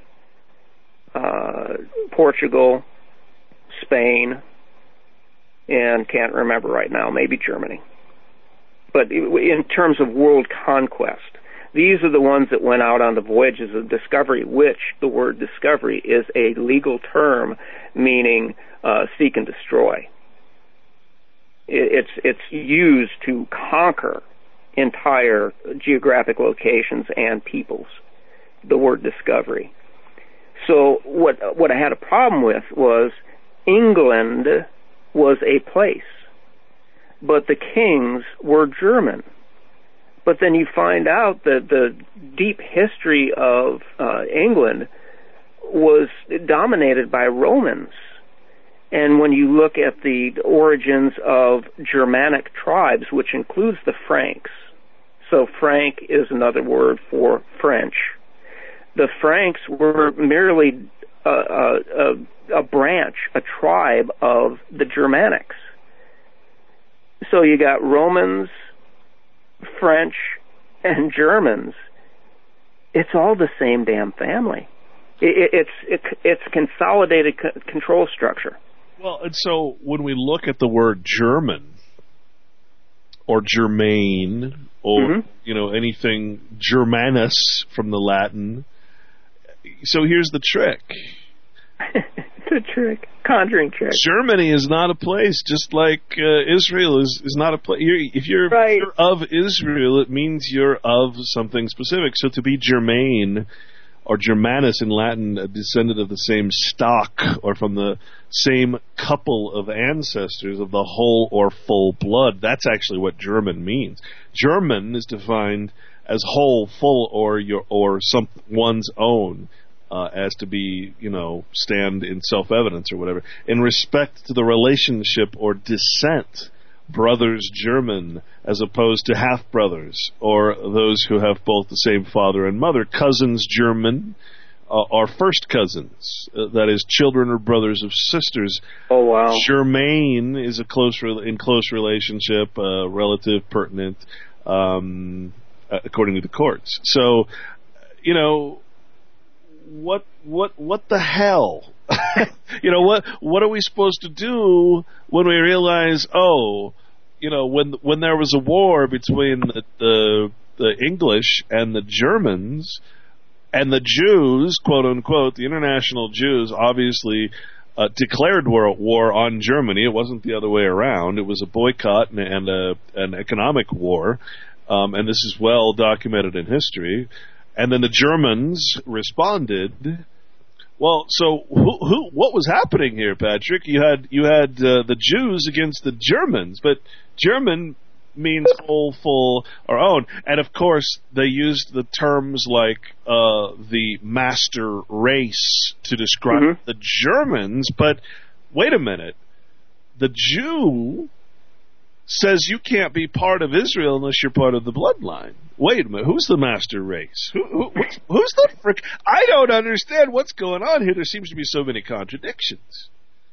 uh, Portugal, Spain, and can't remember right now, maybe Germany. But in terms of world conquest, these are the ones that went out on the voyages of discovery, which the word discovery is a legal term meaning uh, seek and destroy. It's, it's used to conquer entire geographic locations and peoples, the word discovery. So what, what I had a problem with was England was a place, but the kings were German. But then you find out that the deep history of uh, England was dominated by Romans. And when you look at the origins of Germanic tribes, which includes the Franks, so Frank is another word for French, the Franks were merely a, a, a, a branch, a tribe of the Germanics. So you got Romans, French, and Germans. It's all the same damn family. It, it's it, it's consolidated c- control structure. Well, and so when we look at the word German or Germain or mm-hmm. you know anything Germanus from the Latin, so here's the trick. It's a trick. Conjuring trick. Germany is not a place, just like uh, Israel is, is not a place. If you're, right. if you're of Israel, it means you're of something specific. So to be Germain or Germanus in Latin, a descendant of the same stock or from the same couple of ancestors of the whole or full blood, that's actually what German means. German is defined as whole, full, or your or some one's own. Uh, as to be, you know, stand in self-evidence or whatever. In respect to the relationship or descent, brothers German, as opposed to half-brothers, or those who have both the same father and mother. Cousins German uh, are first cousins, uh, that is, children or brothers of sisters. Oh, wow. Germain is a close re- in close relationship, uh, relative, pertinent, um, according to the courts. So, you know, What what what the hell? you know what what are we supposed to do when we realize, oh, you know, when when there was a war between the the, the English and the Germans and the Jews, quote unquote, the international Jews obviously uh, declared war war on Germany. It wasn't the other way around. It was a boycott and, and a, an economic war, um, and this is well documented in history. And then the Germans responded. Well, so who, who, what was happening here, Patrick? You had you had uh, the Jews against the Germans, but German means whole, full, or own. And of course, they used the terms like uh, the master race to describe mm-hmm. the Germans. But wait a minute, the Jew says you can't be part of Israel unless you're part of the bloodline. Wait a minute, who's the master race? Who, who, who's, who's the frick? I don't understand what's going on here. There seems to be so many contradictions.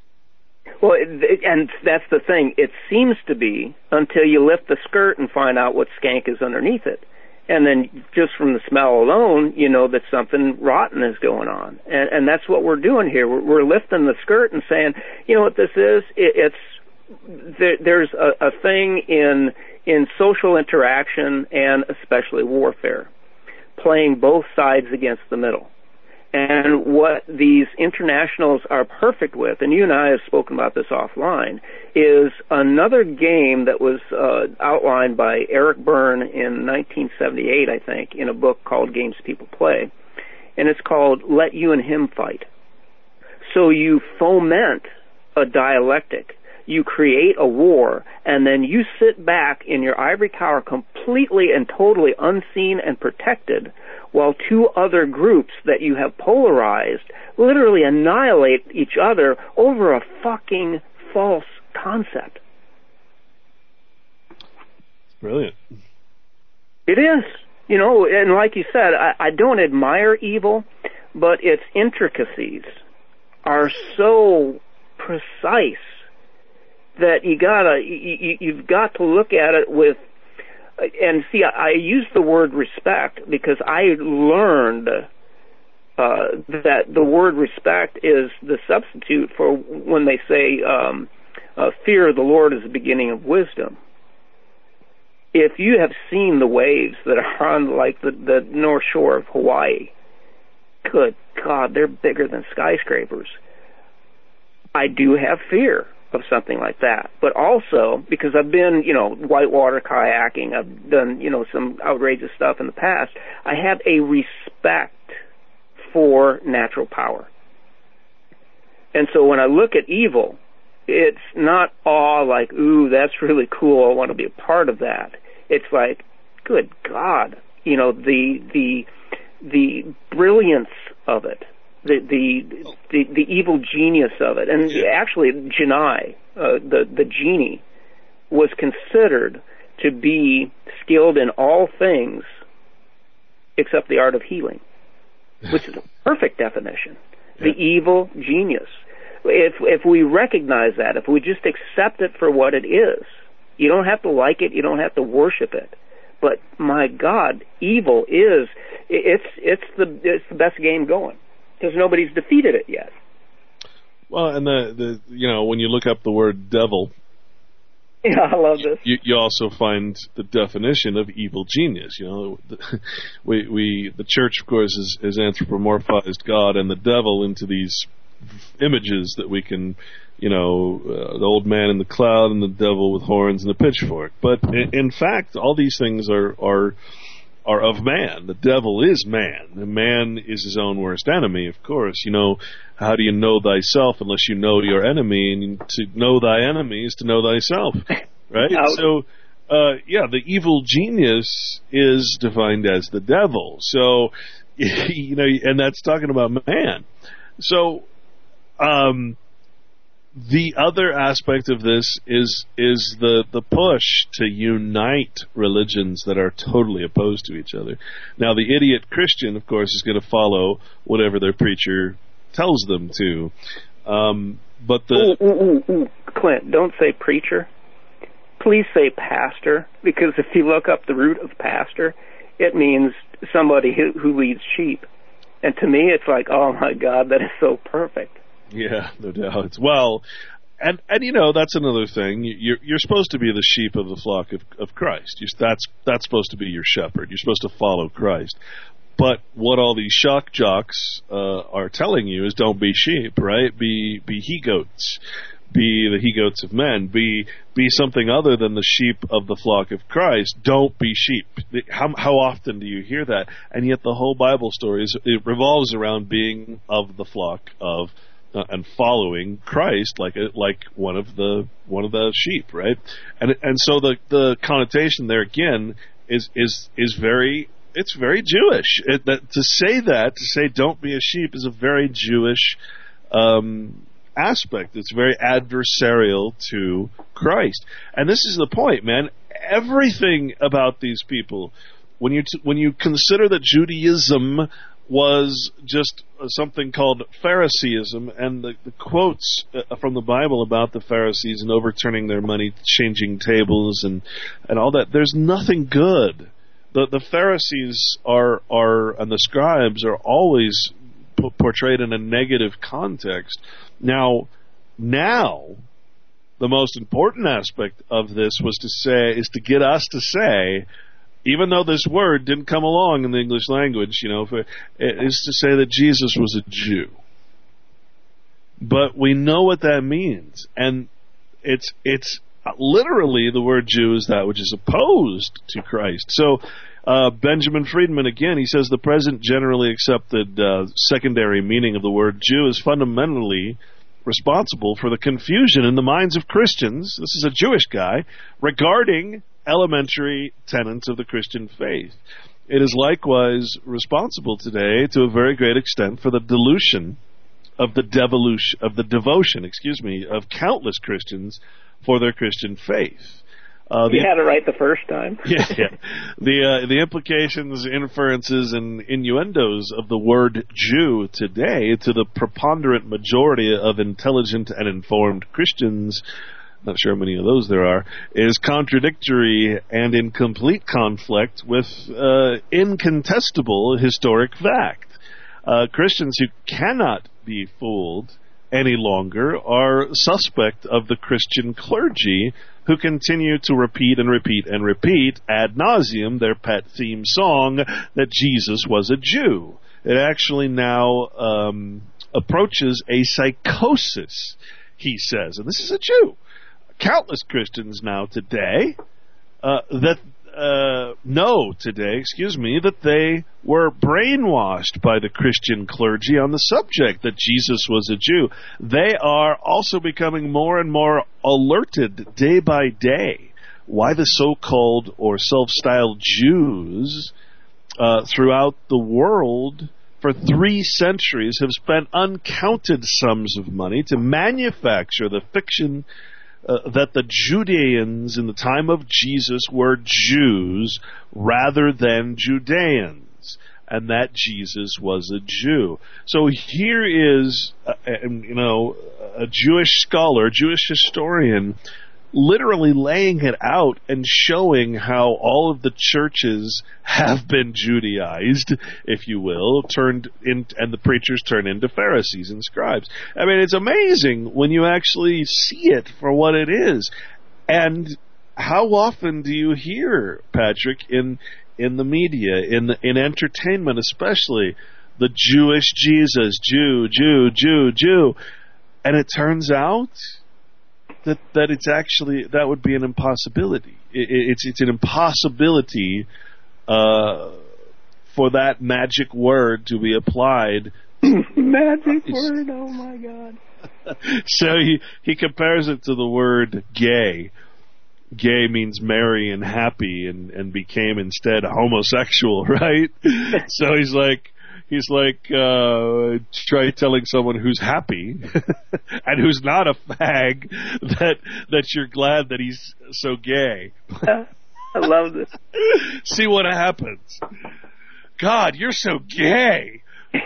Well, it, and that's the thing. It seems to be until you lift the skirt and find out what skank is underneath it. And then just from the smell alone, you know that something rotten is going on. And, and that's what we're doing here. We're, we're lifting the skirt and saying, you know what this is? It, it's There, there's a, a thing in in social interaction and especially warfare, playing both sides against the middle. And what these internationals are perfect with, and you and I have spoken about this offline, is another game that was uh, outlined by Eric Byrne in nineteen seventy-eight, I think, in a book called Games People Play. And it's called Let You and Him Fight. So you foment a dialectic. You create a war, and then you sit back in your ivory tower completely and totally unseen and protected, while two other groups that you have polarized literally annihilate each other over a fucking false concept. Brilliant. It is. You know, and like you said, I, I don't admire evil, but its intricacies are so precise that you gotta, you, you've got to look at it with, and see, I, I use the word respect because I learned uh, that the word respect is the substitute for when they say um, uh, fear of the Lord is the beginning of wisdom. If you have seen the waves that are on, like, the, the North Shore of Hawaii, good God, they're bigger than skyscrapers. I do have fear of something like that. But also, because I've been, you know, whitewater kayaking, I've done, you know, some outrageous stuff in the past, I have a respect for natural power. And so when I look at evil, it's not awe like, ooh, that's really cool, I want to be a part of that. It's like, good God, you know, the the the brilliance of it, the the the, the evil genius of it. And actually, Genii, uh, the, the genie, was considered to be skilled in all things except the art of healing, which is a perfect definition. Yeah. The evil genius. If if we recognize that, if we just accept it for what it is, you don't have to like it, you don't have to worship it. But my God, evil is it's it's the it's the best game going because nobody's defeated it yet. Well, and the the you know when you look up the word devil, yeah, I love this. You, you also find the definition of evil genius. You know, the, we we the church, of course, has, has anthropomorphized God and the devil into these images that we can, you know, uh, the old man in the cloud and the devil with horns and a pitchfork. But in, in fact, all these things are are are of man. The devil is man. The man is his own worst enemy, of course. You know, how do you know thyself unless you know your enemy? And to know thy enemy is to know thyself, right? Out. So, uh, yeah, the evil genius is defined as the devil. So, you know, and that's talking about man. So, um, the other aspect of this is is the, the push to unite religions that are totally opposed to each other. Now, the idiot Christian, of course, is going to follow whatever their preacher tells them to. Um, but the ooh, ooh, ooh, ooh. Clint, don't say preacher. Please say pastor, because if you look up the root of pastor, it means somebody who, who leads sheep. And to me, it's like, oh my God, that is so perfect. Yeah, no doubt. Well, and and you know that's another thing. You're you're supposed to be the sheep of the flock of of Christ. You're, that's that's supposed to be your shepherd. You're supposed to follow Christ. But what all these shock jocks uh, are telling you is don't be sheep, right? Be be he goats. Be the he goats of men. Be be something other than the sheep of the flock of Christ. Don't be sheep. How how often do you hear that? And yet the whole Bible story is, it revolves around being of the flock of Uh, and following Christ like a, like one of the one of the sheep, right? And and so the the connotation there again is is is very it's very Jewish. It, that, to say that to say don't be a sheep is a very Jewish um, aspect. It's very adversarial to Christ, and this is the point, man. Everything about these people, when you t- when you consider that Judaism was just something called Phariseeism, and the, the quotes uh, from the Bible about the Pharisees and overturning their money, changing tables, and, and all that. There's nothing good. The the Pharisees are are and the scribes are always p- portrayed in a negative context. Now, now, the most important aspect of this was to say is to get us to say, even though this word didn't come along in the English language, you know, it is to say that Jesus was a Jew. But we know what that means. And it's it's literally the word Jew is that which is opposed to Christ. So Uh, Benjamin Friedman, again, he says the present generally accepted uh, secondary meaning of the word Jew is fundamentally responsible for the confusion in the minds of Christians, this is a Jewish guy, regarding elementary tenets of the Christian faith. It is likewise responsible today to a very great extent for the dilution of the devolution, of the devotion, excuse me, of countless Christians for their Christian faith. Uh, you had it right the first time. yeah, yeah. The uh, the implications, inferences, and innuendos of the word Jew today to the preponderant majority of intelligent and informed Christians, not sure how many of those there are, is contradictory and in complete conflict with uh, incontestable historic fact. Uh, Christians who cannot be fooled any longer are suspect of the Christian clergy who continue to repeat and repeat and repeat ad nauseum their pet theme song that Jesus was a Jew. It actually now um, approaches a psychosis, he says, and this is a Jew. Countless Christians now today uh, that uh, know today, excuse me, that they were brainwashed by the Christian clergy on the subject that Jesus was a Jew. They are also becoming more and more alerted day by day why the so-called or self-styled Jews uh, throughout the world for three centuries have spent uncounted sums of money to manufacture the fiction Uh, that the Judeans in the time of Jesus were Jews rather than Judeans, and that Jesus was a Jew. So here is, uh, you know, a Jewish scholar, a Jewish historian, literally laying it out and showing how all of the churches have been Judaized, if you will, turned in, and the preachers turn into Pharisees and scribes. I mean, it's amazing when you actually see it for what it is. And how often do you hear, Patrick, in in the media, in the, in entertainment especially, the Jewish Jesus, Jew, Jew, Jew, Jew, and it turns out that that it's actually, that would be an impossibility. It, it's it's an impossibility uh, for that magic word to be applied. Magic word, oh my God. So he, he compares it to the word gay. Gay means merry and happy, and, and became instead homosexual, right? So he's like, He's like, uh, try telling someone who's happy and who's not a fag that that you're glad that he's so gay. I love this. See what happens. God, you're so gay.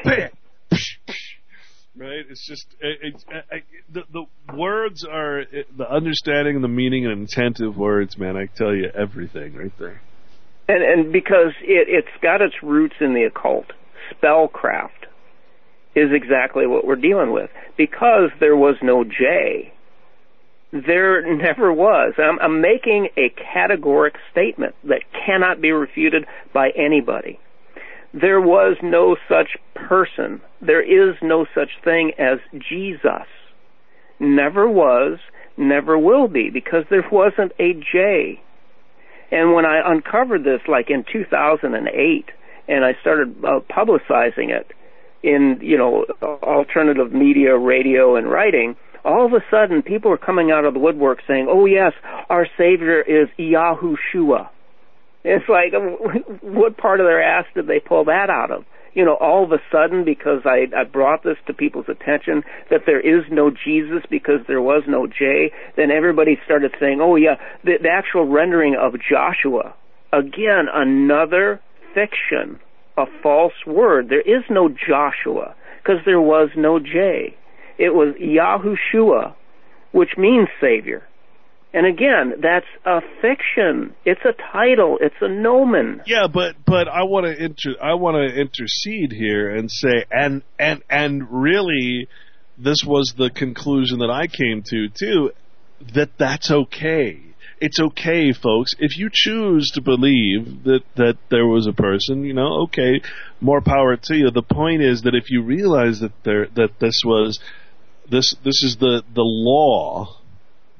Right? It's just, it, it, it, the, the words are, it, the understanding and the meaning and intent of words, man, I tell you everything right there. And, and because it, it's got its roots in the occult. Spellcraft is exactly what we're dealing with. Because there was no J, there never was. I'm, I'm making a categoric statement that cannot be refuted by anybody. There was no such person. There is no such thing as Jesus. Never was, never will be, because there wasn't a J. And when I uncovered this, like in two thousand eight, and I started uh, publicizing it in, you know, alternative media, radio, and writing, all of a sudden people are coming out of the woodwork saying, oh, yes, our Savior is Yahushua. It's like, what part of their ass did they pull that out of? You know, all of a sudden, because I, I brought this to people's attention, that there is no Jesus because there was no J, then everybody started saying, oh, yeah, the, the actual rendering of Joshua, again, another fiction, a false word. There is no Joshua because there was no J. It was Yahushua, which means Savior. And again, that's a fiction. It's a title. It's a nomen. Yeah, but but I want to inter- I want to intercede here and say, and and and really, this was the conclusion that I came to too, that that's okay. It's okay, folks. If you choose to believe that that there was a person, you know, okay, more power to you. The point is that if you realize that there that this was this this is the the law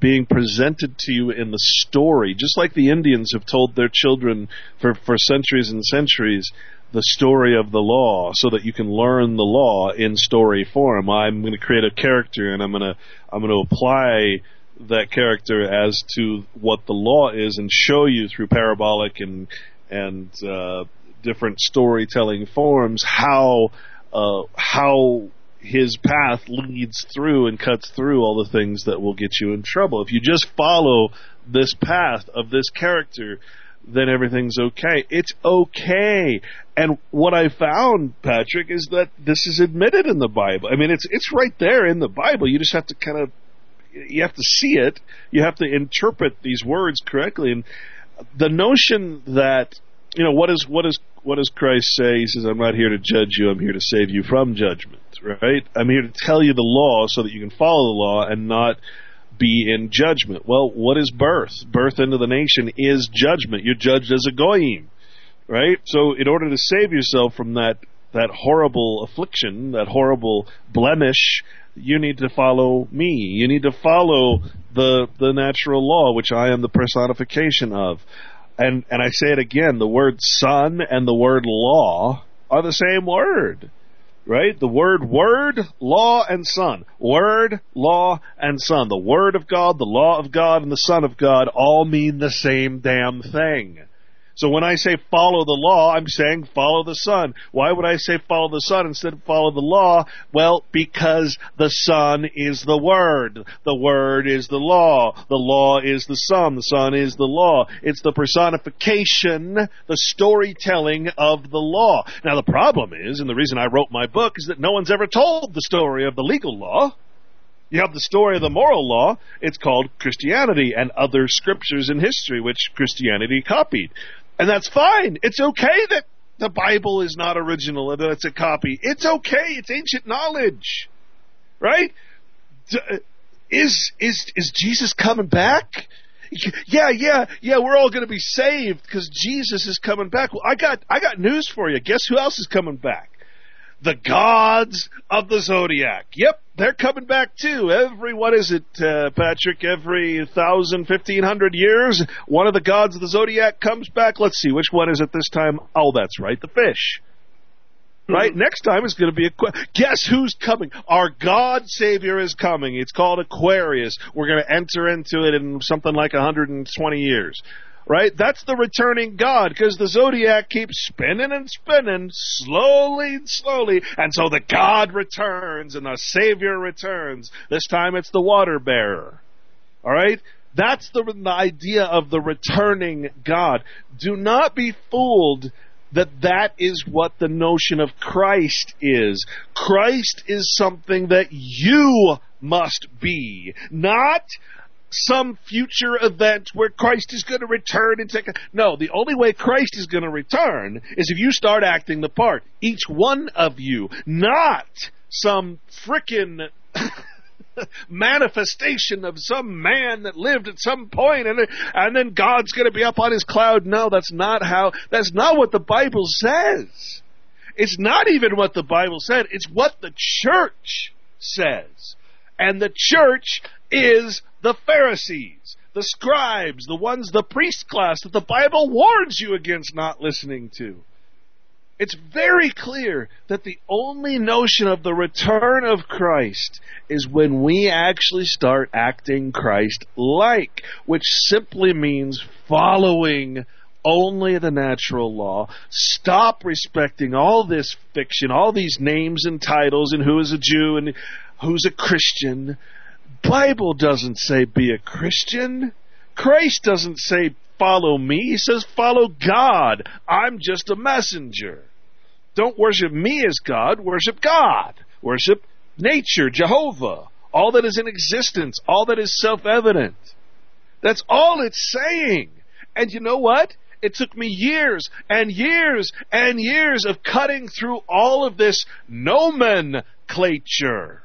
being presented to you in the story, just like the Indians have told their children for, for centuries and centuries the story of the law, so that you can learn the law in story form. I'm going to create a character, and I'm going to I'm going to apply that character as to what the law is, and show you through parabolic and and uh, different storytelling forms how uh, how his path leads through and cuts through all the things that will get you in trouble. If you just follow this path of this character, then everything's okay. It's okay. And what I found, Patrick, is that this is admitted in the Bible. I mean, it's it's right there in the Bible. You just have to kind of, you have to see it. You have to interpret these words correctly. And the notion that, you know, what is what is what does Christ say? He says, I'm not here to judge you. I'm here to save you from judgment, right? I'm here to tell you the law so that you can follow the law and not be in judgment. Well, what is birth? Birth into the nation is judgment. You're judged as a goyim, right? So in order to save yourself from that that horrible affliction, that horrible blemish, you need to follow me. You need to follow the the natural law, which I am the personification of. And and I say it again, the word son and the word law are the same word. Right? The word word, law, and son. Word, law, and son. The word of God, the law of God, and the son of God all mean the same damn thing. So when I say follow the law, I'm saying follow the Son. Why would I say follow the Son instead of follow the law? Well, because the Son is the Word. The Word is the law. The law is the Son. The Son is the law. It's the personification, the storytelling of the law. Now the problem is, and the reason I wrote my book, is that no one's ever told the story of the legal law. You have the story of the moral law. It's called Christianity and other scriptures in history, which Christianity copied. And that's fine. It's okay that the Bible is not original and that it's a copy. It's okay. It's ancient knowledge. Right? Is is is Jesus coming back? Yeah, yeah, yeah, we're all going to be saved because Jesus is coming back. Well, I got I got news for you. Guess who else is coming back? The gods of the zodiac. Yep, they're coming back too. Every, what is it, uh, Patrick? Every thousand, fifteen hundred years, one of the gods of the zodiac comes back. Let's see, which one is it this time? Oh, that's right, the fish. Right? Mm-hmm. Next time it's going to be a... Guess who's coming? Our God Savior is coming. It's called Aquarius. We're going to enter into it in something like one hundred twenty years. Right? That's the returning God, because the zodiac keeps spinning and spinning, slowly and slowly, and so the God returns and the Savior returns. This time it's the water bearer. All right? That's the, the idea of the returning God. Do not be fooled that that is what the notion of Christ is. Christ is something that you must be, not some future event where Christ is going to return and take a... No, the only way Christ is going to return is if you start acting the part. Each one of you, not some frickin' manifestation of some man that lived at some point and, and then God's going to be up on his cloud. No, that's not how... That's not what the Bible says. It's not even what the Bible said. It's what the church says. And the church is the Pharisees, the scribes, the ones, the priest class that the Bible warns you against not listening to. It's very clear that the only notion of the return of Christ is when we actually start acting Christ-like, which simply means following only the natural law. Stop respecting all this fiction, all these names and titles, and who is a Jew and who's a Christian. Bible doesn't say be a Christian. Christ doesn't say follow me. He says follow God. I'm just a messenger. Don't worship me as God. Worship God. Worship nature, Jehovah. All that is in existence. All that is self-evident. That's all it's saying. And you know what? It took me years and years and years of cutting through all of this nomenclature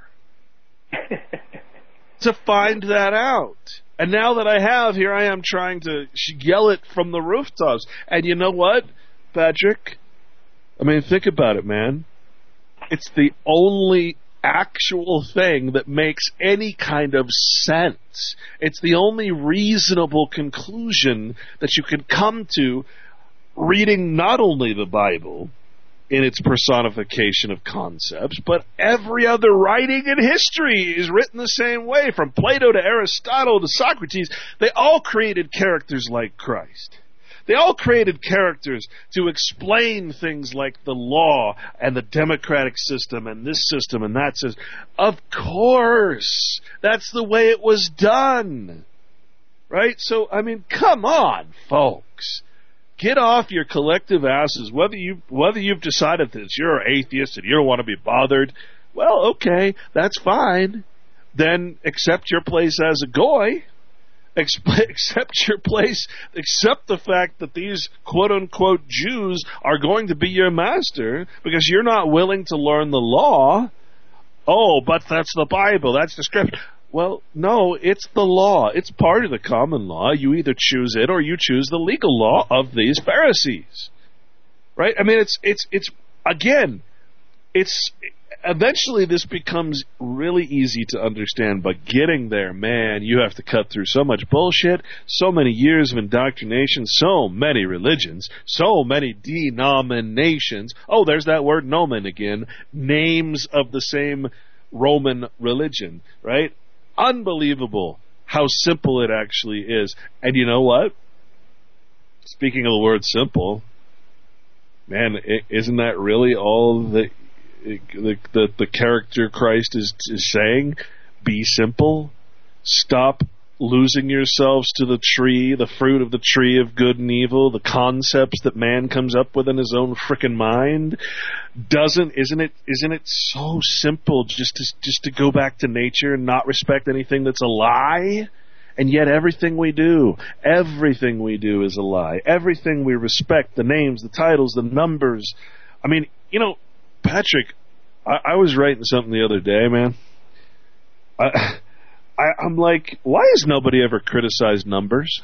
to find that out. And now that I have, here I am trying to yell it from the rooftops. And you know what, Patrick? I mean, think about it, man. It's the only actual thing that makes any kind of sense. It's the only reasonable conclusion that you can come to reading not only the Bible in its personification of concepts, but every other writing in history is written the same way. From Plato to Aristotle to Socrates, they all created characters like Christ. They all created characters to explain things like the law and the democratic system and this system and that system. Of course, that's the way it was done. Right? So, I mean, come on, folks. Get off your collective asses. Whether you whether you've decided that you're an atheist and you don't want to be bothered, well, okay, that's fine. Then accept your place as a goy. Accept your place. Accept the fact that these quote-unquote Jews are going to be your master because you're not willing to learn the law. Oh, but that's the Bible. That's the scripture. Well, no, it's the law. It's part of the common law. You either choose it or you choose the legal law of these Pharisees. Right? I mean, it's, it's, it's, again, it's, eventually this becomes really easy to understand, but getting there, man, you have to cut through so much bullshit, so many years of indoctrination, so many religions, so many denominations. Oh, there's that word nomen again. Names of the same Roman religion, right? Unbelievable how simple it actually is. And you know what? Speaking of the word simple, man, isn't that really all the the the, the character Christ is, is saying? Be simple. Stop losing yourselves to the tree, the fruit of the tree of good and evil, the concepts that man comes up with in his own frickin' mind. Doesn't isn't it isn't it so simple just to just to go back to nature and not respect anything that's a lie? And yet everything we do, everything we do is a lie. Everything we respect, the names, the titles, the numbers. I mean, you know, Patrick, I, I was writing something the other day, man. I, I, I'm like, why has nobody ever criticized numbers?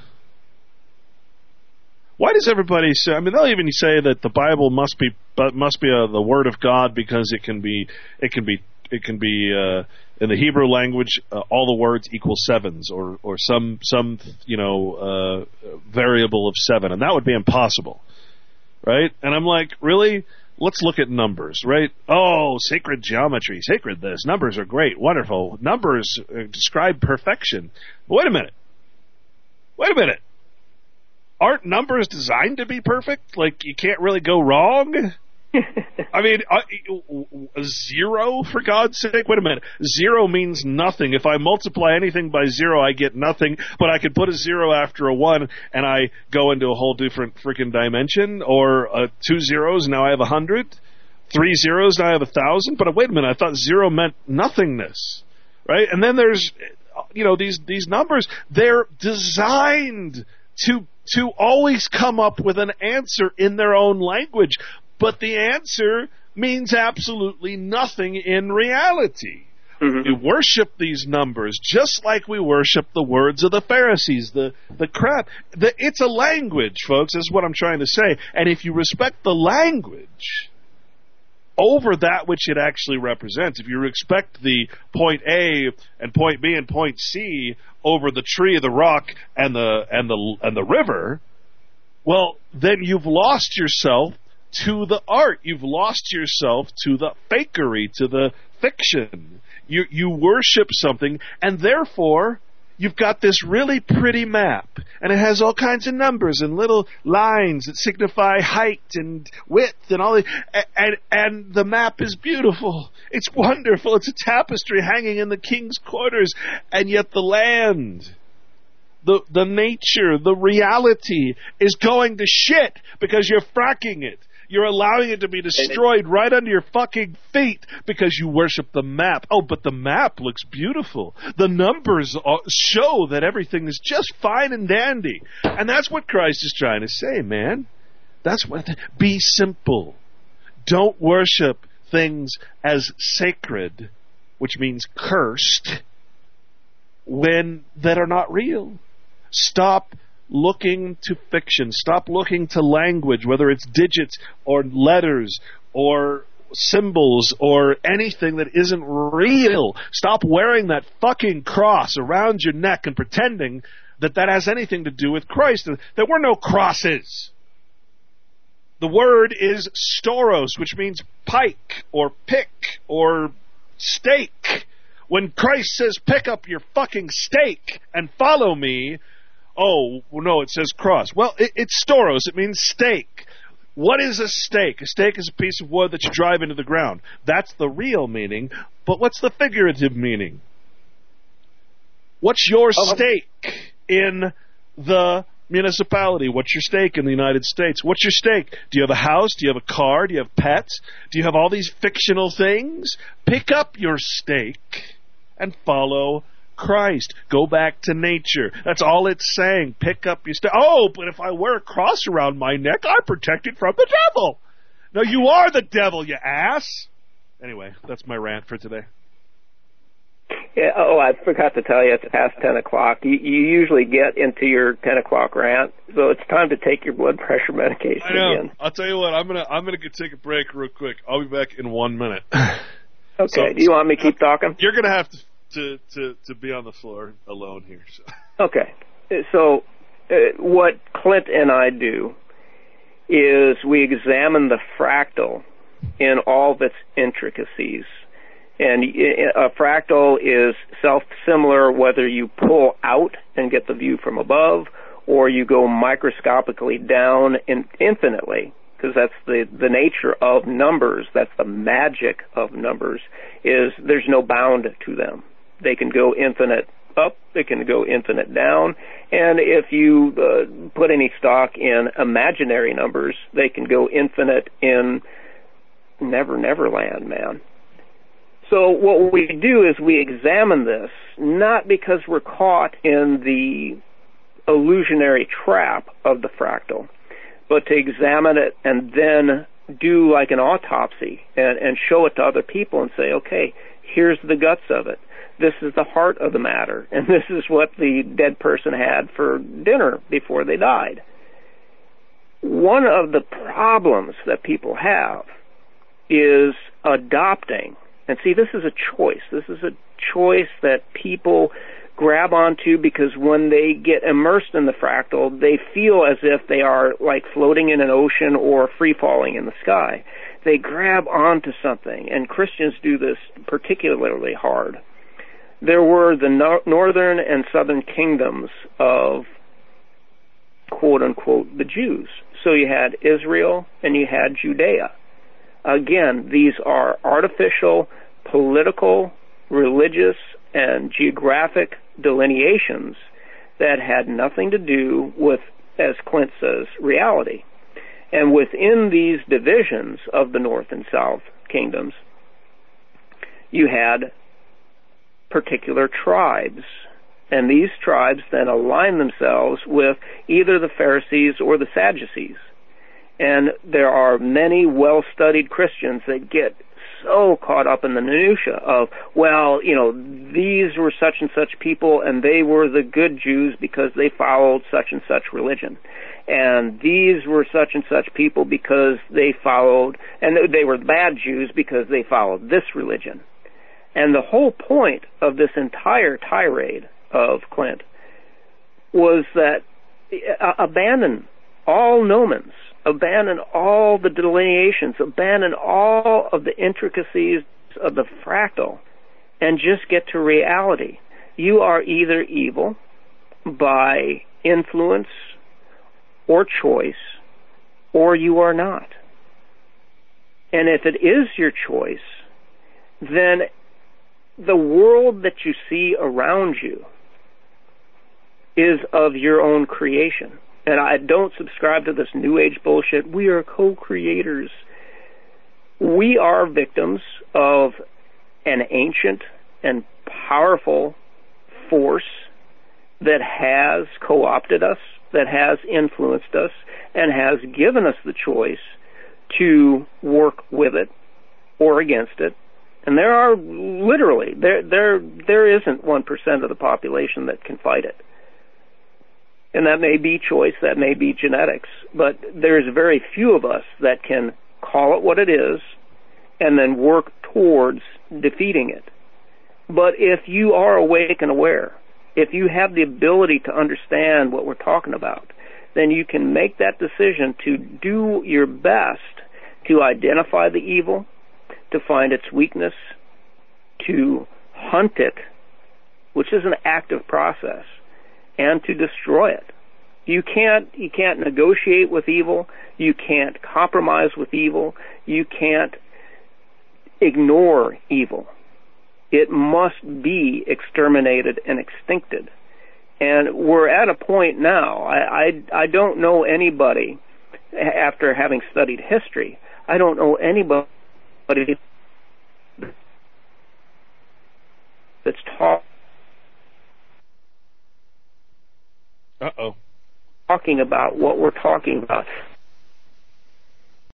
Why does everybody say? I mean, they'll even say that the Bible must be, but must be a, the Word of God because it can be, it can be, it can be uh, in the Hebrew language, uh, all the words equal sevens, or or some some you know uh, variable of seven, and that would be impossible, right? And I'm like, really? Let's look at numbers, right? Oh, sacred geometry, sacred this. Numbers are great, wonderful. Numbers uh, describe perfection. But wait a minute. Wait a minute. Aren't numbers designed to be perfect? Like, you can't really go wrong? I mean, uh, zero, for God's sake? Wait a minute. Zero means nothing. If I multiply anything by zero, I get nothing, but I could put a zero after a one, and I go into a whole different freaking dimension, or uh, two zeros, now I have a hundred. Three zeros, now I have a thousand. But wait a minute, I thought zero meant nothingness, right? And then there's, you know, these, these numbers, they're designed to to always come up with an answer in their own language. But the answer means absolutely nothing in reality. Mm-hmm. We worship these numbers just like we worship the words of the Pharisees, the, the crap. The, it's a language, folks, is what I'm trying to say. And if you respect the language over that which it actually represents, if you respect the point A and point B and point C over the tree, the rock, and the and the and the river, well, then you've lost yourself to the art. You've lost yourself to the fakery, to the fiction. You you worship something, and therefore you've got this really pretty map, and it has all kinds of numbers and little lines that signify height and width and all that, and, and the map is beautiful. It's wonderful. It's a tapestry hanging in the king's quarters, and yet the land, the the nature, the reality is going to shit because you're fracking it. You're allowing it to be destroyed right under your fucking feet because you worship the map. Oh, but the map looks beautiful. The numbers show that everything is just fine and dandy. And that's what Christ is trying to say, man. That's what. Be simple. Don't worship things as sacred, which means cursed, when that are not real. Stop looking to fiction. Stop looking to language, whether it's digits or letters or symbols or anything that isn't real. Stop wearing that fucking cross around your neck and pretending that that has anything to do with Christ. There were no crosses. The word is storos, which means pike or pick or stake. When Christ says, pick up your fucking stake and follow me, oh, well, no, it says cross. Well, it, it's storos. It means stake. What is a stake? A stake is a piece of wood that you drive into the ground. That's the real meaning. But what's the figurative meaning? What's your stake in the municipality? What's your stake in the United States? What's your stake? Do you have a house? Do you have a car? Do you have pets? Do you have all these fictional things? Pick up your stake and follow Christ. Go back to nature. That's all it's saying. Pick up your stake. Oh, but if I wear a cross around my neck, I'm protected from the devil. No, you are the devil, you ass. Anyway, that's my rant for today. Yeah, oh, I forgot to tell you, it's past ten o'clock. You, you usually get into your ten o'clock rant, so it's time to take your blood pressure medication I know. again. I'll tell you what, I'm gonna I'm gonna take a break real quick. I'll be back in one minute. Okay, so, do you want me to keep talking? You're gonna have to to, to, to be on the floor alone here. So. Okay, so uh, what Clint and I do is we examine the fractal in all of its intricacies. And a fractal is self-similar whether you pull out and get the view from above or you go microscopically down in infinitely, because that's the, the nature of numbers. That's the magic of numbers, is there's no bound to them. They can go infinite up, they can go infinite down, and if you uh, put any stock in imaginary numbers, they can go infinite in never, never land, man. So what we do is we examine this, not because we're caught in the illusionary trap of the fractal, but to examine it and then do like an autopsy and, and show it to other people and say, okay, here's the guts of it. This is the heart of the matter, and this is what the dead person had for dinner before they died. One of the problems that people have is adopting. And see, this is a choice. This is a choice that people grab onto because when they get immersed in the fractal, they feel as if they are like floating in an ocean or free-falling in the sky. They grab onto something, and Christians do this particularly hard. There were the no- northern and southern kingdoms of, quote-unquote, the Jews. So you had Israel and you had Judea. Again, these are artificial, political, religious, and geographic delineations that had nothing to do with, as Clint says, reality. And within these divisions of the North and South kingdoms, you had particular tribes. And these tribes then align themselves with either the Pharisees or the Sadducees. And there are many well-studied Christians that get so caught up in the minutia of, well, you know, these were such and such people and they were the good Jews because they followed such and such religion. And these were such and such people because they followed, and they were bad Jews because they followed this religion. And the whole point of this entire tirade of Clint was that uh, abandon all nomens, abandon all the delineations, abandon all of the intricacies of the fractal, and just get to reality. You are either evil by influence or choice, or you are not. And if it is your choice, then the world that you see around you is of your own creation. And I don't subscribe to this New Age bullshit. We are co-creators. We are victims of an ancient and powerful force that has co-opted us, that has influenced us, and has given us the choice to work with it or against it. And there are literally, there there there isn't one percent of the population that can fight it. And that may be choice, that may be genetics, but there's very few of us that can call it what it is and then work towards defeating it. But if you are awake and aware, if you have the ability to understand what we're talking about, then you can make that decision to do your best to identify the evil, to find its weakness, to hunt it, which is an active process, and to destroy it. You can't, you can't negotiate with evil. You can't compromise with evil. You can't ignore evil. It must be exterminated and extincted. And we're at a point now, I, I, I don't know anybody, after having studied history, I don't know anybody that's talk, Uh-oh. talking about what we're talking about.